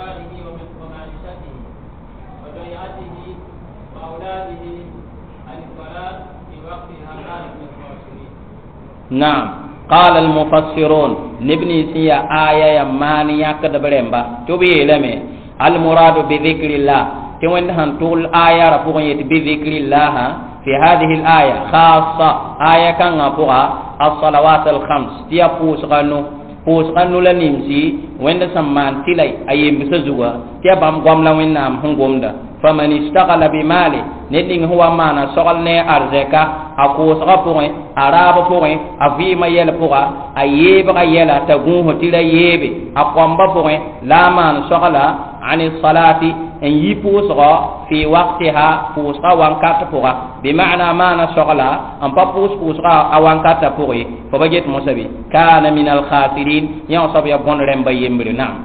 وضيعته وأولاده عن الصلاة في وقتها كان من الخاسرين. نعم قال المفسرون نبني سيا آية يماني يكد برمبا تبي لمي المراد بذكر الله تون هنتول آية رفوعية بذكر الله في هذه الآية خاصة آية كان فوقها الصلوات الخمس تيا pusqanu la nimsi wenda samman tilai ayem bisazuwa tiya bam gwamla wennam hungomda faman istaqala bi mali neding huwa mana sogal ne arzeka akusqa point araba point avima yela poa ayeba yela tagun hotila yebe akwamba point la man sogala ani salati en yipusqa fi waqtiha pusqa wankata poa bi maana mana sogala am pa pusqa awankata poe fo baget musabi kana min al khasirin ya sab ya bon remba yembre nam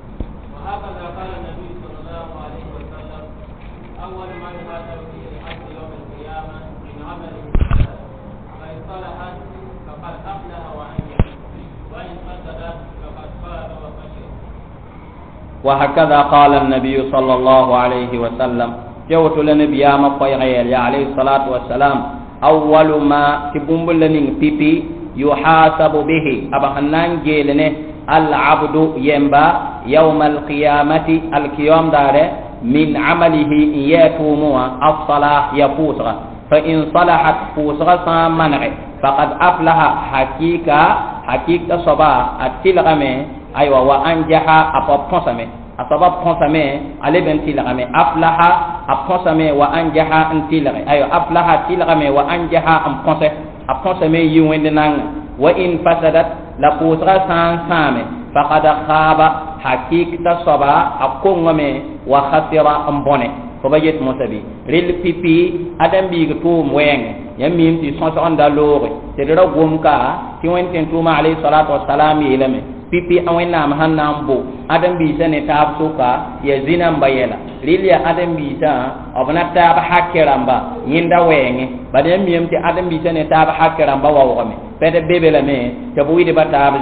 وهكذا قال النبي صلى الله عليه وسلم جوت النبي ما قيل عليه الصلاة والسلام أول ما تبومبل لنين بيبي يحاسب به أبهنان جيلنه العبد ينبا يوم القيامة القيام داره من عمله يتوموا الصلاة يفوسغ فإن صلحت فوسغ سامنع فقد أفلح حقيقة صبا التلغمي aywa wa anjaha aponsame asaba ponsame ale ben tilagame aflaha aponsame wa anjaha antilagame aywa aflaha tilagame wa anjaha aponsame yiwende nang wa in fasadat la pusra same faqad khaba hakikta saba akongame wa khasira ambone ko bajet mosabi rel pipi adam bi to mweng yamim ti sonso anda lore te dara gomka ti wenten tuma alayhi salatu wassalam yelame pipi awena mahanambo adam bi sene tab suka ya zina mbayela lilia adam bi ta obna tab hakiramba yinda wenge badem miyemti adam bi sene tab hakiramba wa wame pede bebela me tabuide batabzi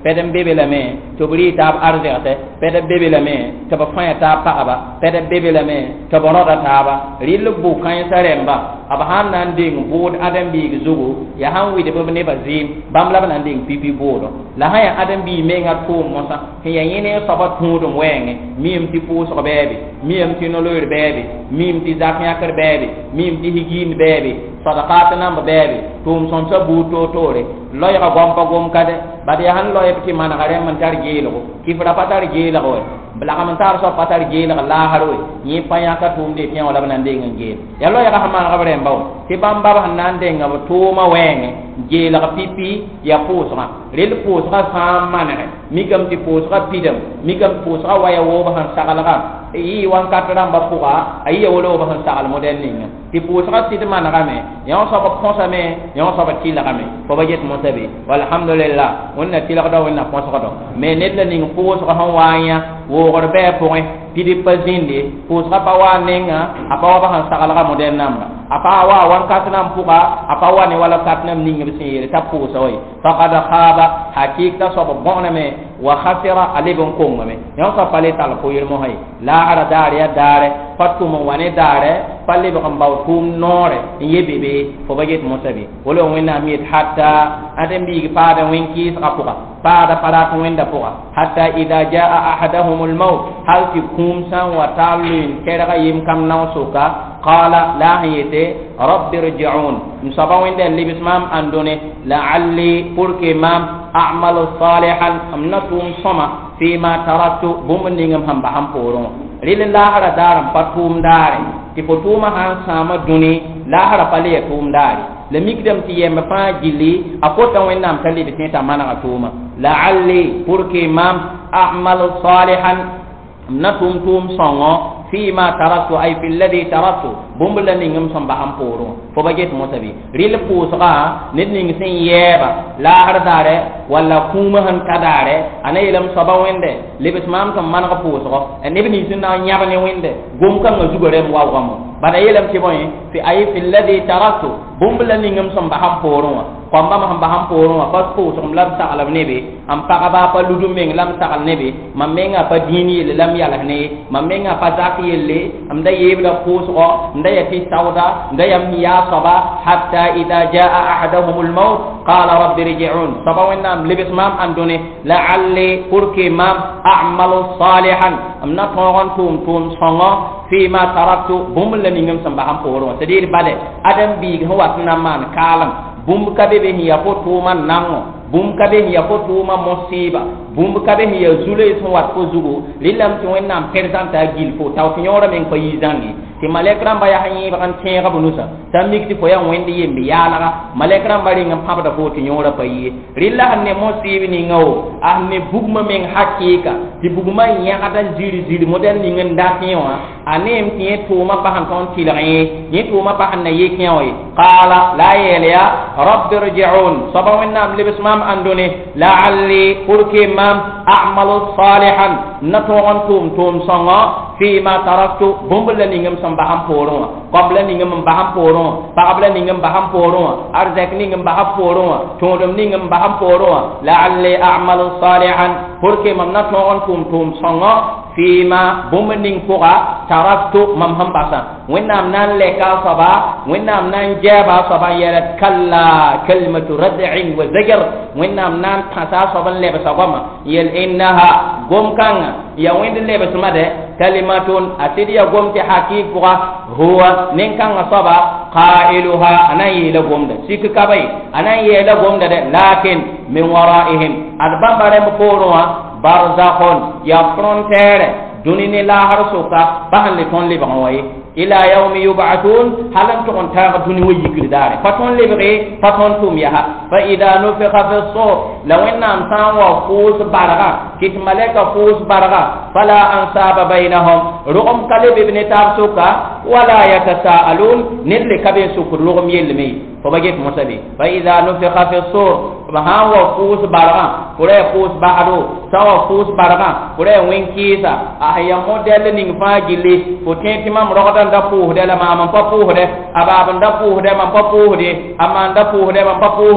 pedem bebe la me to bri ta arzete pedem bebe la me to ba fa ta pa ba pedem bebe la me to ba roda ta ba ril bu kan saremba aba han nan ding bod adam bi zugo ya han wi de ne ba zim bam la nan ding pipi bodo la ha ya adam bi me nga ko mo sa he ya yene so ba tudo wenge mim ti pu so bebe mim ti no lo bebe mim ti zakya kar bebe mim ti higin bebe sadaqat nam bebe tum son sa bu to tore loy ga gom pa gom kade badi han loy ti man gare man tar gelo ki fra patar gelo bla ka man tar so patar gelo la haro ni pa ya ka tum de tian wala nan de ngel ya loy ga man ga bare mbaw ti bamba ba nan de ngam to ma wenge gelo ga pipi ya posra rel posra sa manere mi gam ti posra pidam mi gam posra waya wo ba han sagala ga yi wan ka tram ba puga ayi wolo ba han sagal model ninga ti posra ti de man ga me ya so ba konsa me ya so ba ti la ga me fo ba jet mo tabi walhamdulillah wonna ti la ga wonna ko so do me net la ning posra han wanya wo gor be point pidi pazinde posra pa wa ninga apa ba han sagal ga model namba apa wa wan ka tram puga apa wa ne wala ka tram ninga be sire ta posa way faqad khaba hakika so ba bona me wa khasira alibun kum me ya so pale tal ko yir mo hay la ara dare dare fatu mo wane dare palle ba kam baw tum nore yebebe fo baget mo tabi wala wona mi hatta adam bi pa da wenki sa puga pa da para to wenda puga hatta idha jaa ahaduhum al maut hal fi kum san wa talin kera yim kam naw soka qala la yete rabbi irji'un musaba wenda libismam andone la'alli purke mam a'malu salihan amnatum sama fima taraktu bumningam hamba hamporo rilin lahara daram patum dare ti potuma han sama duni lahara pale tum dare le mikdam ti yemba fa gili akota wennam tali de teta mana atuma la'alli purke mam a'malu salihan amnatum tum songo فيما تركت أي في الذي تركت بومبلا نيغم سامبا امبورو فباجيت موسبي ريل بوسغا نيت سين ييبا لا هرداري ولا كوما هن كداري انا يلم صبا وينده لبس مام تم مانغا بوسغا ان نيبني سنا نيابني وينده غوم كان جوغريم واو غامو بدا يلم تي بوين في أي في الذي تركت بومبلا نيغم سامبا امبورو kwamba ma hamba hamporo ma paspo som lam ta alam nebe am pa ba pa ludum meng lam ta al nebe mamenga pa dini le lam yala ne mamenga pa zaki le am da yebla khuso nda ya fi sauda nda ya miya saba hatta idha jaa ahaduhum al maut qala rabbi irji'un saba wanam libis mam andone la'alli purki mam a'malu salihan amna togon tum songo فيما تركت بوم لا نيغم سامبا hamporo c'est-à-dire bade adam bi hawat na man kalam bum kabe be hiya ko tuma nango bum kabe hiya ko tuma musiba bum kabe hiya zulay so wat ko zugo lilam to wonnam presenta gil fo taw nyora men ko yizangi ti malekram ba ya hanyi ba kan tenga bunusa tamik ti ko ya wendi yembi yala malekram bari ngam habda ko ti nyora payi rilla hanne musibi ni ngaw ahne bugma men hakika ti bugma ya adan jiri model ni ngenda tiwa anem ti tuma ba han ton tilai ni tuma ba han na yekiyoy qala la yaliya rabbi irji'un sabawna libismam andone la'alli urki mam a'malu salihan naton tum songa فيما تركت بومبلا نيغم سام باهم بورون قبل نيغم باهم بورون قبل نيغم باهم بورون ارزق نيغم باهم بورون تودم نيغم باهم بورون لعلي اعمل صالحا بركي ممنا توم سونغو فيما بومنين فوغا تركت ممهم باسا وينام نان لكا صبا وينام نان جابا صبا يرت كلا كلمه ردع وزجر وينام نان تاسا صبا لبسا يل انها قوم كان يا وين لبس ماده كلماتون أتدي أقوم تحقيقها هو نكان صبا قائلها أنا يلقوم ده سيك كبي أنا يلقوم ده لكن من ورائهم أدبان برم فوروا برزخون يفرون تير دونين لا هرسوكا بحن لكون لبغوي إلى يوم يبعثون حلم تكون تاغدون ويجيكل داري فتون لبغي فتون توم يها فإذا نفخ في الصور لو إن أمسان وفوس برغا كت ملك فوس برغا فلا أنساب بينهم رغم كلب ابن تابسوكا ولا يتساءلون ندل كبير سكر رغم يلمي فبجيت مسلي فإذا نفخ في الصور فها وفوس برغا كره فوس بعدو سوا فوس برغا كره وينكيسا أحيا موديل نينفاجلي فتنتي مام رغدا da puh de la mamam pa puh de ababan da puh de mam pa puh de aman da puh de mam pa puh de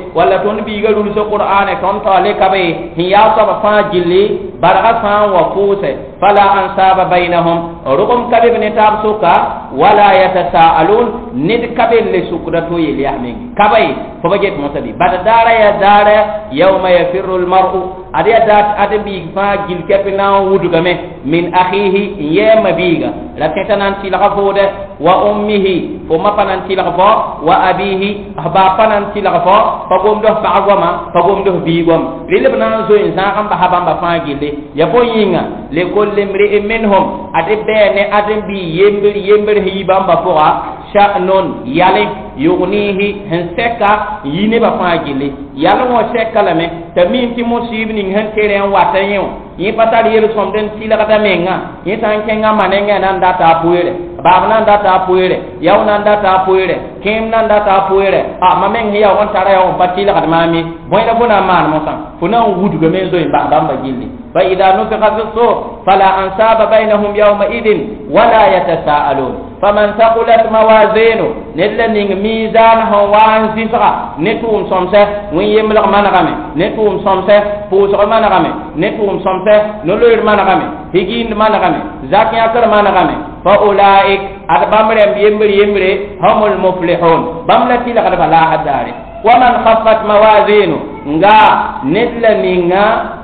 wala ton bi ga rul so qur'ane ton to le kabe hiya so ba fa gilli barga fa wa fuse fala ansaba bainahum rukum kabe ne tab suka wala yatasaalun nid kabe le sukra to yeli amin kabe fo baget mo tabi bada dara ya dara yawma yafirru al mar'u adiya adabi fa gil kepina wudu game min akhihi yema biga la ketanan ti la fode wa ummihi fo mapanan ti la fo wa abihi ba panan ti la fo fa gom do fa agoma fa gom do bigom lele bana zo insan kan ba habamba fa gile ya fo yinga le kulli mri'in minhum adibene adbi yember hibamba fo sha'nun yale yugnihi henseka yine ba fa gile yalla mo seka la me tamin ti musib ni hen tere en watayo yi patali yel som den tila kata menga yi tan kenga manenga nan data puere bab nan data puere yaw nan data puere kem nan data puere mamen hiya on tara yaw patila kata mami boy na bona man mo kan funa wudu ga men zo ba bamba gilli fa idha nufiqa fi sur fala ansaba bainahum yawma idin wala yatasaalun faman thaqulat mawazinu nidlaning mizan hawan zifra netum somse wi yemla managame netum somse pusra managame netum somse nolor managame higin managame zakiya kar managame fa ulaik adbamre yembre humul muflihun bamlati la kada la hadare waman khaffat mawazinu nga nidlaninga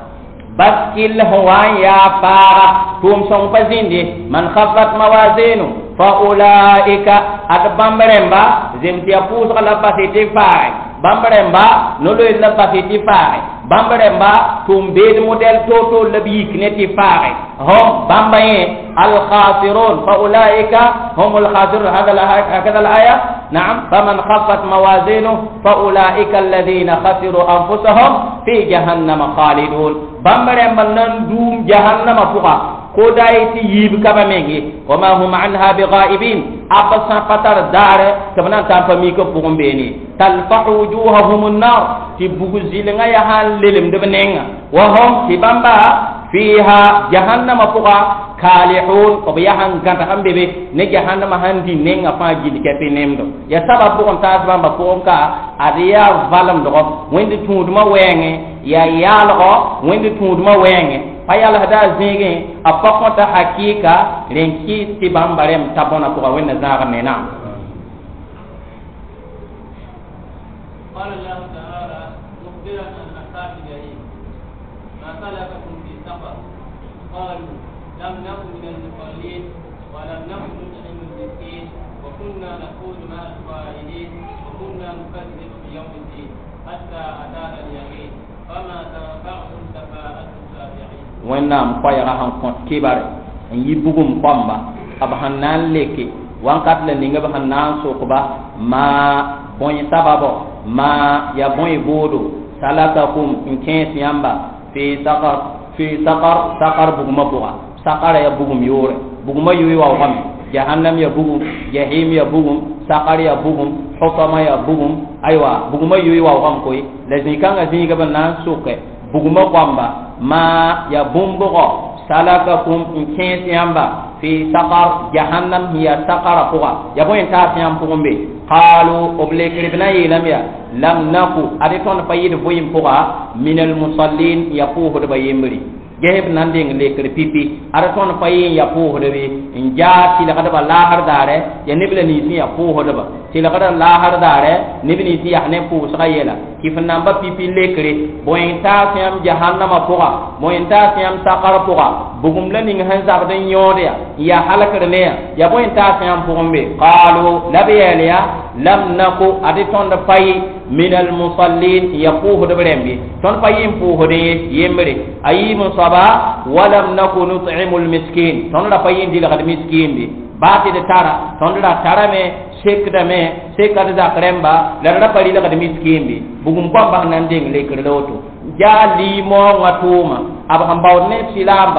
baskil hawan ya para tum som pazindi man khaffat mawazinu fa ulaika adbamremba zemtia pusra la pasite faay bambremba no lo la pasiti faay bambremba tumbed model toto labi kneti faay hum bambaye al khasirun fa ulaika hum al khasirun hada al aya na'am faman khaffat mawazinu fa ulaika alladhina khasiru anfusahum fi jahannam khalidun bambremba nan dum jahannama fuqa ko dayti yib kaba mengi wama hum anha bighaibin abasa patar dare tabana tampa mi ko pumbeni talfahu wujuhahum an-nar tibugu zilinga ya hal lelim de benenga wa hum tibamba fiha jahannama fuqa kalihun ko yahan ganta ambebe ne jahannama handi nenga fa jidi kepe nemdo ya sababu on tasbamba ko onka adiya valam do wendi tuduma wenge ya yalgo wendi tuduma wenge payal hada zege apakonta hakika renki tibambarem tabona ko wenna zaga nena قال الله تعالى مخبرا عن أصحاب الجحيم ما سلككم في سقر قالوا لم نكن من المصلين ولم نكن نطعم المسكين وكنا نخوض مع الخائضين وكنا نكذب بيوم الدين حتى أتانا اليقين فما تنفعهم شفاعة الشافعين. وإنهم قيرهم كبار أن يبغوا بامبا أبهنان لك وانقات لنيغا بهنان سوكبا ما بوني سبابو ما يا بوني بودو سلككم إن كان سيامبا في سقر بغما بوغا سقر يا بغم يوري بغما يوي وغم جهنم يا بغم جهيم يا بغم سقر يا بغم حطما يا بغم أيوة بغما يوي وغم كوي لازم كان زيغا بنان سوكي بغما غامبا ما يا بومبوغا سلككم إن كان سيامبا في سقر جهنم هي سقر بوغا يا بوين تاسيام بغمبي قالوا أبليك ربنا يلميا لم نكو أدتون فايد فويم بوغا من المصلين يقوه دبا جهب ناندين ليكر بيبي أرسون فاين يقوه دبي إن جاء تلقى لاهر داره ينبل نيسي يقوه دبا تلقى لاهر داره نبني نيسي يحنم فوس غيلا كيف نامبا بيبي ليكري بوين تاسيام جهنم بوغا بوين تاسيام سقر بوغا بوغم لنين هنزار دين يوريا يا حلق رنيا يا بوين تاسيام بوغمبي قالوا لبياليا لم نكو أدتون فاي من المصلين يقوه دبرمبي تون فايم بوه دي يمري أي مصابا ولم نكو نطعم المسكين تون لا فايم دي لغد مسكين دي باتي دي تارا تون لا تارا مي سيك دا كرمبا لرنا فاي لغد مسكين دي بوغم بامبا ناندين ليكر لوتو جا ليمو غاتوما أبا همباو نفسي لامبا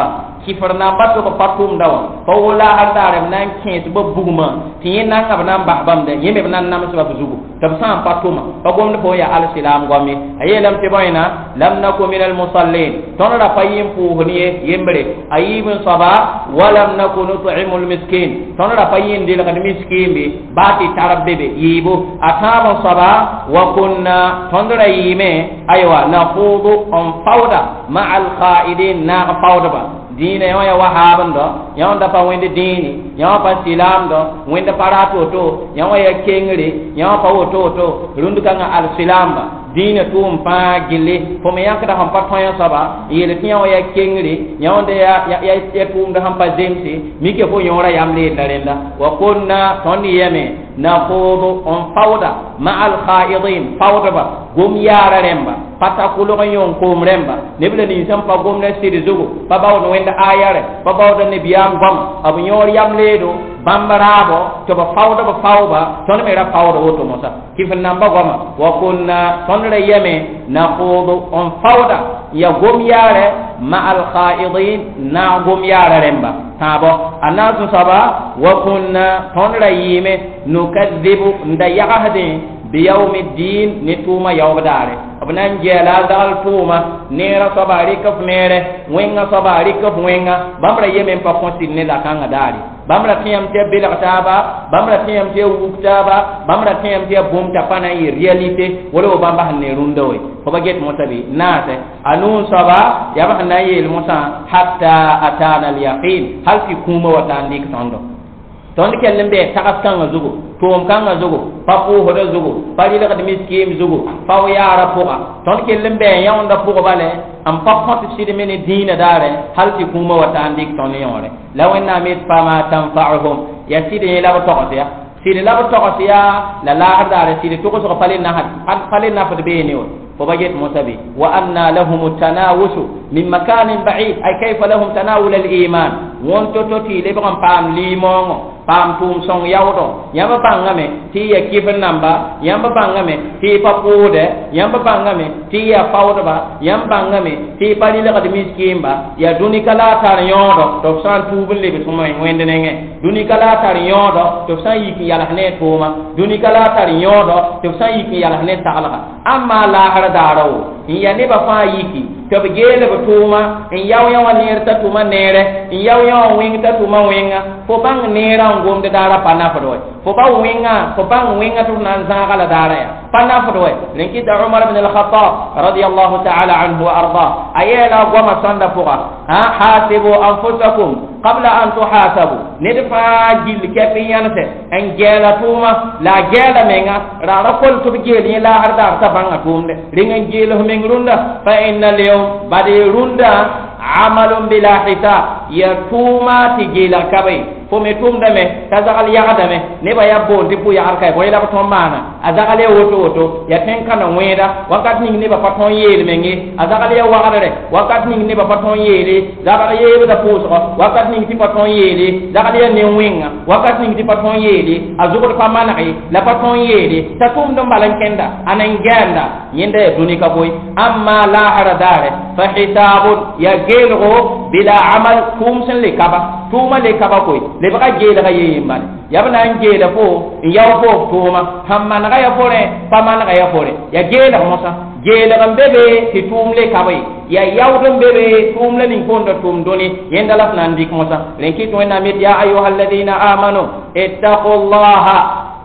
kifar na bato ko patum dawa ko wala hadare nan kins bo buguma ti nan ngab nan bahbam de yeme nan nam sabab zugu tab sam patuma ko gomne fo ya al silam gomi ayelam te boyna lam nakum minal musallin tonra payim pu honiye yembre ayibun saba walam nakun nut'imul miskin tonra payin dil kad miskin bi bati tarabbebe yibo atama saba wa kunna tonra yime aywa naqudu on fawda ma'al qa'idin na fawda ba dine ya wahaban do ya onda pa wende dini ya pa silam do wende parato to ya kengri ya pa woto to rundu kanga al silamba dine tum pa gille fo me yakda ham paton ya saba yele tiya ya kengri ya onda ya tum da ham pa zemsi mike fo yora yamle darenda wa kunna toni yeme naqudu on fawda ma al khaidin fawda ba gum yara remba pata kulo yon ko remba nebla ni sam pa gum na sidi zugo pa bawo wenda ayare pa bawo ne biyam gam abu yor yamle do bambarabo to ba fawda ton me ra fawda woto mosa kifan namba goma wa kunna ton re yeme naqudu on fawda ya gum yare ma al khaidin na gum yara remba tabo anasu saba wa kunna ton re yime nukadibu nda yahade biyawmiddin ni tuma yawdare abnan jela dal tuma nera sabari kaf nere wenga sabari kaf wenga bamra yemen pa kontin ne la kanga dari bamra tiyam te bila taba bamra tiyam te wuktaba bamra tiyam te bomta pana yi realite wala bamba ne rundoy ko baget motabi nate anun saba yaba hanayi el musa hatta atana al yaqin hal fi kuma watandi tondo ton kellen be takas kanga zugo tom kanga zugo papu hodo zugo bari la miskim zugo paw yara poka ton kellen be yawnda poka bale am pakko sidi meni dina dare halti kuma wata andik ton yore lawenna mit fama tanfa'uhum ya sidi la to ya sidi la to ya la la dare sidi to ko so palen na hat palen na fat be ni won فبجت متبي وأن لهم التناوش من مكان بعيد أي كيف لهم تناول الإيمان وانتو تتي لبغم بام ليمون بام توم سون ياودو يامبا بانغامي تي يكيفن نمبا يامبا بانغامي تي بابود يامبا بانغامي تي يفاودبا يامبا بانغامي تي بالي لغد مسكيمبا يا دوني كلا تار يودو توسان توبن لبي سوما ويندنenge دوني كلا تار يودو توسان يكي يالحنه توما دوني كلا تار يودو توسان يكي يالحنه تاغلغا أما لا daro in ya ne ba fa yiki to be gele ba tuma in yaw yaw ner ta tuma nere in yaw yaw wing ta tuma winga fo bang nera ngom de dara pana fa doy fo ba bang winga to nan za gala dara ya pana fa doy lenki da Umar ibn al-Khattab radiyallahu ta'ala anhu wa arda ayela goma sanda fuqa ha hasibu anfusakum qabla an tuhasabu nedfa gil kepi yanse en gela tuma la gela menga rara kol to be gele la har dar ta banga tumde ringen gelo mengrunda fa inna liyum badi runda amalun bila hisab ya tuma tigila kabai fo me tumda me tazagal yagada me ne ba yabbo dipu ya arkay boy la to mana azagale woto ya tenkana weda wakat ni ne ba paton yele mengi azagale wagada de wakat ni ne ba paton yele zagale yele da puso wakat ni ti paton yele zagale ne winga wakat ni ti paton yele azugo pa mana ay la paton yele ta tum do balan kenda anan ganda yende dunika boy amma la haradare fa hisabun ya gelgo bila amal kum sen le kaba tuma le kaba koy le baka gele ga yimman yabna ngele fo yaw fo tuma hamman ga ya fore paman ga ya fore ya gele mosa gele gam bebe ti tum le kaba ya yaw dum bebe tum le ni kondo tum doni yenda laf nan dik mosa lenki to na mit ya ayyuhalladhina amanu ittaqullaha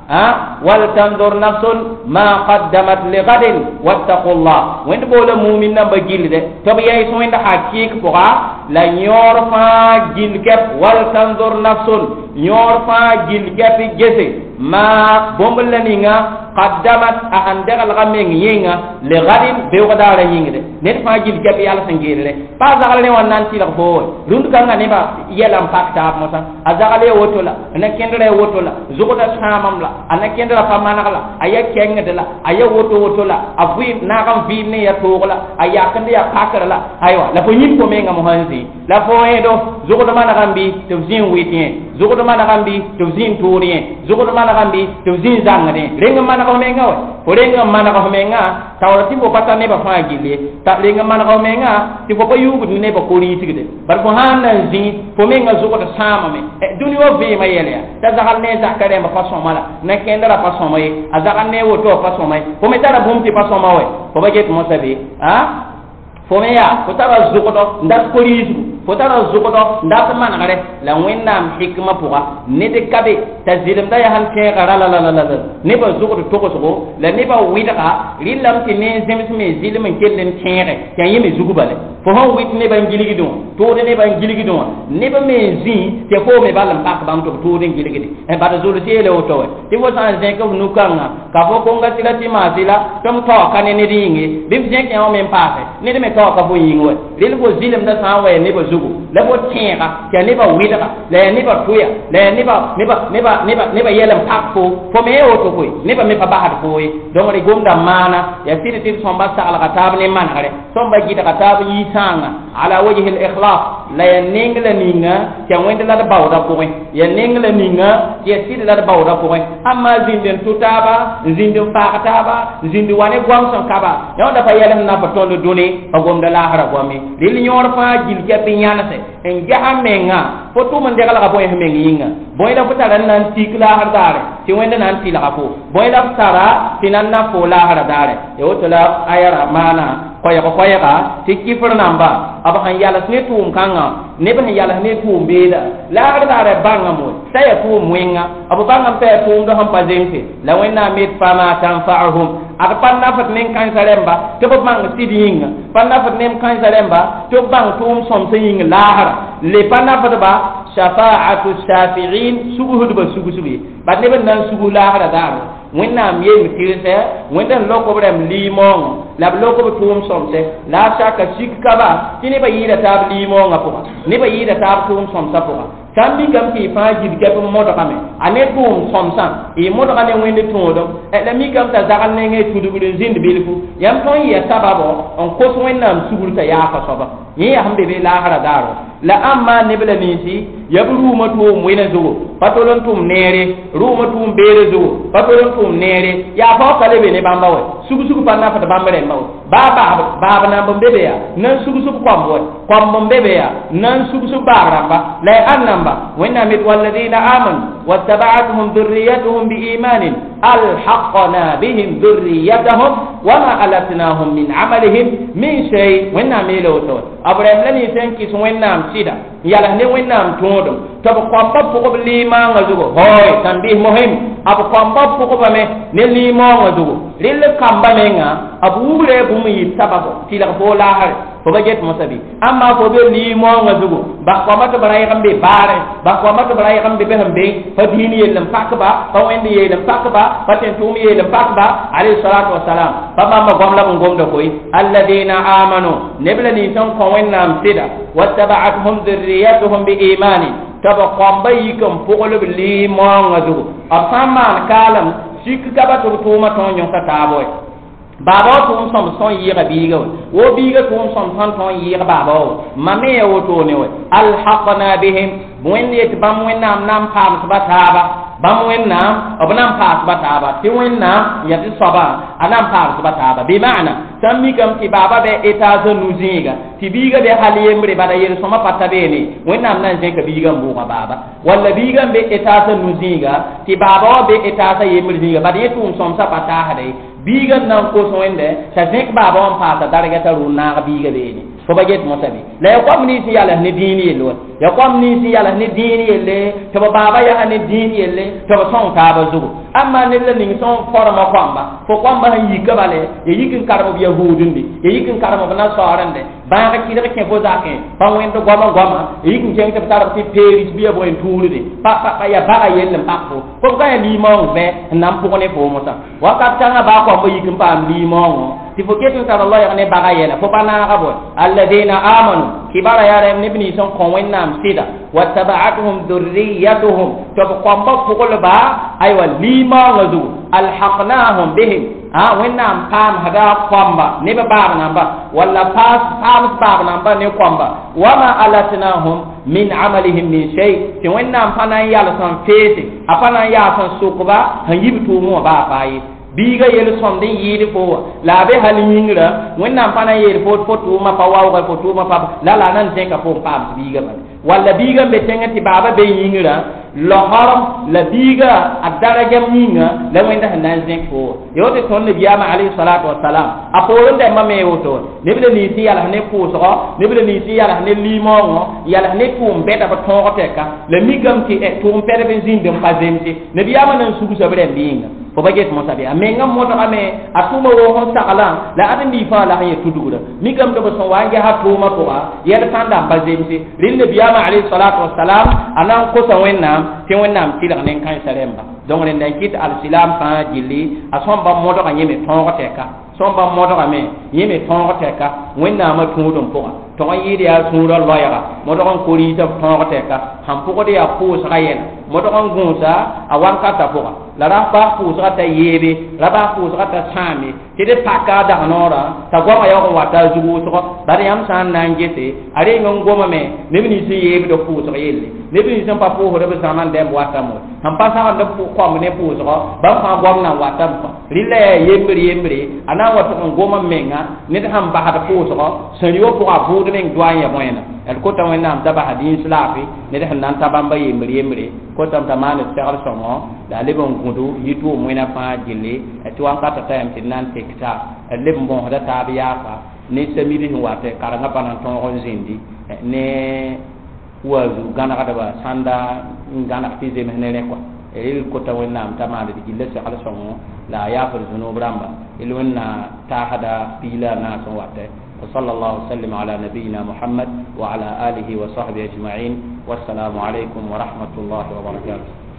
wal tanzur nafsun ma qaddamat li ghadin wattaqullah wende bola mu'min namba gilde to be yey so wenda hakik poa la nyor fa gilkep wal tanzur nafsun nyor fa gilkep gese ma bombal ninga qaddamat ahandal ghameng yinga li ghadin be wadara yingde net fa gilkep yalla sangere pa zagal ne wannan ti la boy rundu kanga ne ba yelam pakta mota azagale wotola na kendre wotola zugoda samamla ana kendra famana kala aya kenga la aya woto la abu na kam vi ne ya togola aya kande ya pakara la aywa la fo nyim ko menga mo hanzi la fo edo zugo da mana kambi to zin witien zugudu mana gambi to zin tourien zugudu mana gambi to zin zangane renga mana ko menga wa fo renga mana ko menga tawati bo patane ba fa gile ta renga mana ko menga ti bo yugo ne ba ko ri tigde bar ko hanan zin fo menga zugudu sama me duniyo ve ma yele ta zagal ne zakare ma façon mala na kendara façon may azagal ne woto façon may fo me tara bumti façon mawe fo ba get mo sabi ha fo me ya ko tara zugudu ndas ko ri fotara zugodo ndat managare la wennam hikma puga ne de kabe tazilim da ya han ke gara la ne ba zugodo to ko la ne ba widaka lilam ti ne zemisme zilim kellen tere kan yimi zugubale fo hon wit ne ba ngiligi dum to de ne ba ngiligi dum ne ba me zi te ko me balam pak bam to de ngiligi e ba zulu tele o to ti mo san zen ko nukanga ka fo ko ngati la ti mazila tom to kanene ringi bim zen ke o men paase ne de me to ka fo yingwe lil bo zilim da sa wa ne ba zugu la bo tenga ke ne ba widaka la ne ba tuya la ne ba yelam pakko fo me o to koy ne ba me pa bahar koy do ngari gomda mana ya siri tir somba sa ala katab ne man gare somba gita katab yi sanga ala wajhi al ikhlas la ya ningla ninga ke wende la bawda koy ya ningla ninga ya siri la bawda koy amma zinden tutaba zinden fakataba zindi wane gwam son kaba ya da fa yelam na ba tondo doni ba gomda la hara gwami lil nyor fa gil ke pinyana se en jahamenga foto man de kala boy hemenga boy da fota ran nan tikla har dare ti wenda nan tila kapo boy da sara tinan na fola har dare e wotala ayara mana koya ka ti kifur namba aba han yala ne tum kanga ne ba yala ne tum beda la har dare banga mo saya tum wenga abu banga pe tum do ham pazente la wenda mit fama tanfa'uhum aka panna fat nen kan saremba to ba mang sidinga panna fat nen kan saremba to bang tum som sayinga lahara le panna fat ba shafa'atu shafi'in subuhud ba subusubi ba ne ban nan subu lahara daro wẽnnaam yeem tɩrse wẽnda loko brem limong la b loko b tʋʋm sõmse la a saka sik kaba tɩ nebã yɩɩda taab limongã pʋga nebã yɩɩda taab tʋʋm sõmsã pʋga sãn mikame tɩ y fãa gib kɛp n modgame a ne tʋʋm sõmsã y modga ne wẽnd tũudum la mikame t'a zagl nengẽ tudbr n zĩnd bilfu yãmb tõe n yɩa sababo n kos wẽnnaam sugr t'a yaafa soaba yẽ yaa sẽn be be laasra daaro la amma neb la ninsi yab ruuma tʋʋm wẽna zugu pa tol n tʋm neere ruuma tʋʋm beere zugu pa tol n tʋʋm neere yaa pa ka lebe ne bãmba wɛ sug-sug pa nafat bãmb rẽmba wɛ baab namb n be be yaa nan sug-sug kõmb wɛ kõmb n be be yaa nan sug-sug baab rãmba la y ãn namba wẽnnaam yet walladina amanu واتبعتهم ذريتهم بإيمان ألحقنا بهم ذريتهم وما ألتناهم من عملهم من شيء وإنهم يلوتون أبراهيم لن يسنكس وإنهم سيدا يلا وإنهم تودم تبقى بابك لما نزوجه هاي تنبيه مهم أبقى بابك بمه نلما نزوجه للي كم بمنا أبوه بومي سبب تلقى بولا هر fobaget mosabi amma fo be limo ngazugo ba ko mata baray kambe bare ba ko mata baray kambe be hambe fa dini yelam pakba fa wende yelam pakba fa ten tumi yelam pakba alayhi salatu wassalam fa ma gomla mo gomdo koy alladina amanu nebla ni son ko wennam sida wattaba'atuhum dhurriyyatuhum bi imani taba qamba yikum pogolo limo ngazugo afama kalam sik kabatu tuma ton yon ta taboy baba tʋʋm sõm sõn yɩɩga biiga wo biiga tʋʋm sõm sõn tõn yɩɩg baba wo mame ya wotone we alhaqna bihim wẽnd yetɩ bãmb wẽnnaam na n paamsba taaba bãmb wẽnnaam b na n paasba taaba tɩ wẽnnaam ya tɩ soaba a na n paamsba taaba bɩmaana sãn mikame tɩ baaba bɩ étage a nu zĩiga tɩ biiga bɩ hal yembre bala yel-sõma pa ta beene wẽnnaam na n zẽka biiga n bʋʋga baaba walla biiga n be étage a nu zĩiga tɩ baaba wa be étage a yembr zĩiga bad yẽ tʋʋm sõmsã pa taasda ye biiga nan ko so wende sa zek baba on paasa darga ta ru na biiga beeni fo baget mo tabi la ya kom ni si yalla ne dini yelo ya kom ni si yalla ne dini yelle to baba ya ne dini yelle to son ta ba zugo amma ne la ning son forma kwamba fo kwamba han yika bale ya yikin karamo bi yahudindi ya yikin karamo na soorande ba ga kidere ke fo zake pa wendo goma ya yikin jeng ta tar ti peri bi ya boy tuulude pa ya ba yelle pakko fo ga ya limon be nam ko ne fo mo ta wakat tanga ba ko yikin pa limon ti fo ketu ta Allah ya ne ba ga yela fo bana ga boy alladina amanu kibara ya nebni son ko wennam sida wattaba'atuhum dhurriyyatuhum to ko ba fukol ba aywa lima ngadu alhaqnahum bihim wennam pam hada kwamba ne ba namba wala pam namba ne kwamba wama alatnahum min amalihim min shay ti wennam panan yala son fete apana ya son sukuba hanyibitu mo ba bayi biga yel sonde yidi fo la be halingra wennam pana yel fo fotu ma pa waw ko fotu ma pa la nan tenka fo pam biga ba wala biga be tengati baba be yingra lo haram la biga adarajam yinga la wenda hanan zen fo yote ton ne biyama alayhi salatu wassalam apolo de mame woto ne bi ni ti yalla ne ko so ne bi ni ti yalla ne limongo yalla ne tum beta ba ton ko teka le migam ti e tum pere be zinde pa zemti ne biyama nan sugu so be ndinga fo baget mo tabi amenga moto ame atuma wo hon sakala la adam bi fa la haye tudura mi gam do so wange ha tuma to yel tanda bazemti lille biyama alayhi salatu wassalam anan ko sa wennam te wennam tila nen kan salemba donc ren dan kit al silam fa jilli asomba moto ka yeme ton ko teka somba moto ka me yeme ton ko teka wennam ma tudum po to yidi ya sura loyara moto kon ko ri ta ton ko teka ham ko de ya ko sa yen moto kon gunsa awan ka ta po la ra pa fu sa ta yebe la ba fu sa ta sami ti de pakka da nora ta goma ya ko wata zugu so bari am san nan jete are ngon goma me ne bi si yebe do fu so yelle ne bi san pa fu ho de zaman dem wata mo ham pa sa da fu ko ne fu so ba fa gom na wata pa rile yembre ana wata ko goma menga ne da ham ba ha fu so seriyo ko abu de ning doya moyena el ko ta wena da ba hadin slafi ne da nan ta bamba yembre ko tam tamane tagal songo da lebon gudu yitu moyna fa jille to an kata tayam tinan tekta leb bon da tabiya fa ne samiri wate karanga panan ton on zindi ne wazu gana kada ba sanda gana fize menene ko el ko ta wena tamane di jille sa ala songo la ya fur zunu bramba il wena ta hada pila na son wate وصلى الله وسلم على نبينا محمد وعلى آله وصحبه أجمعين والسلام عليكم ورحمة الله وبركاته.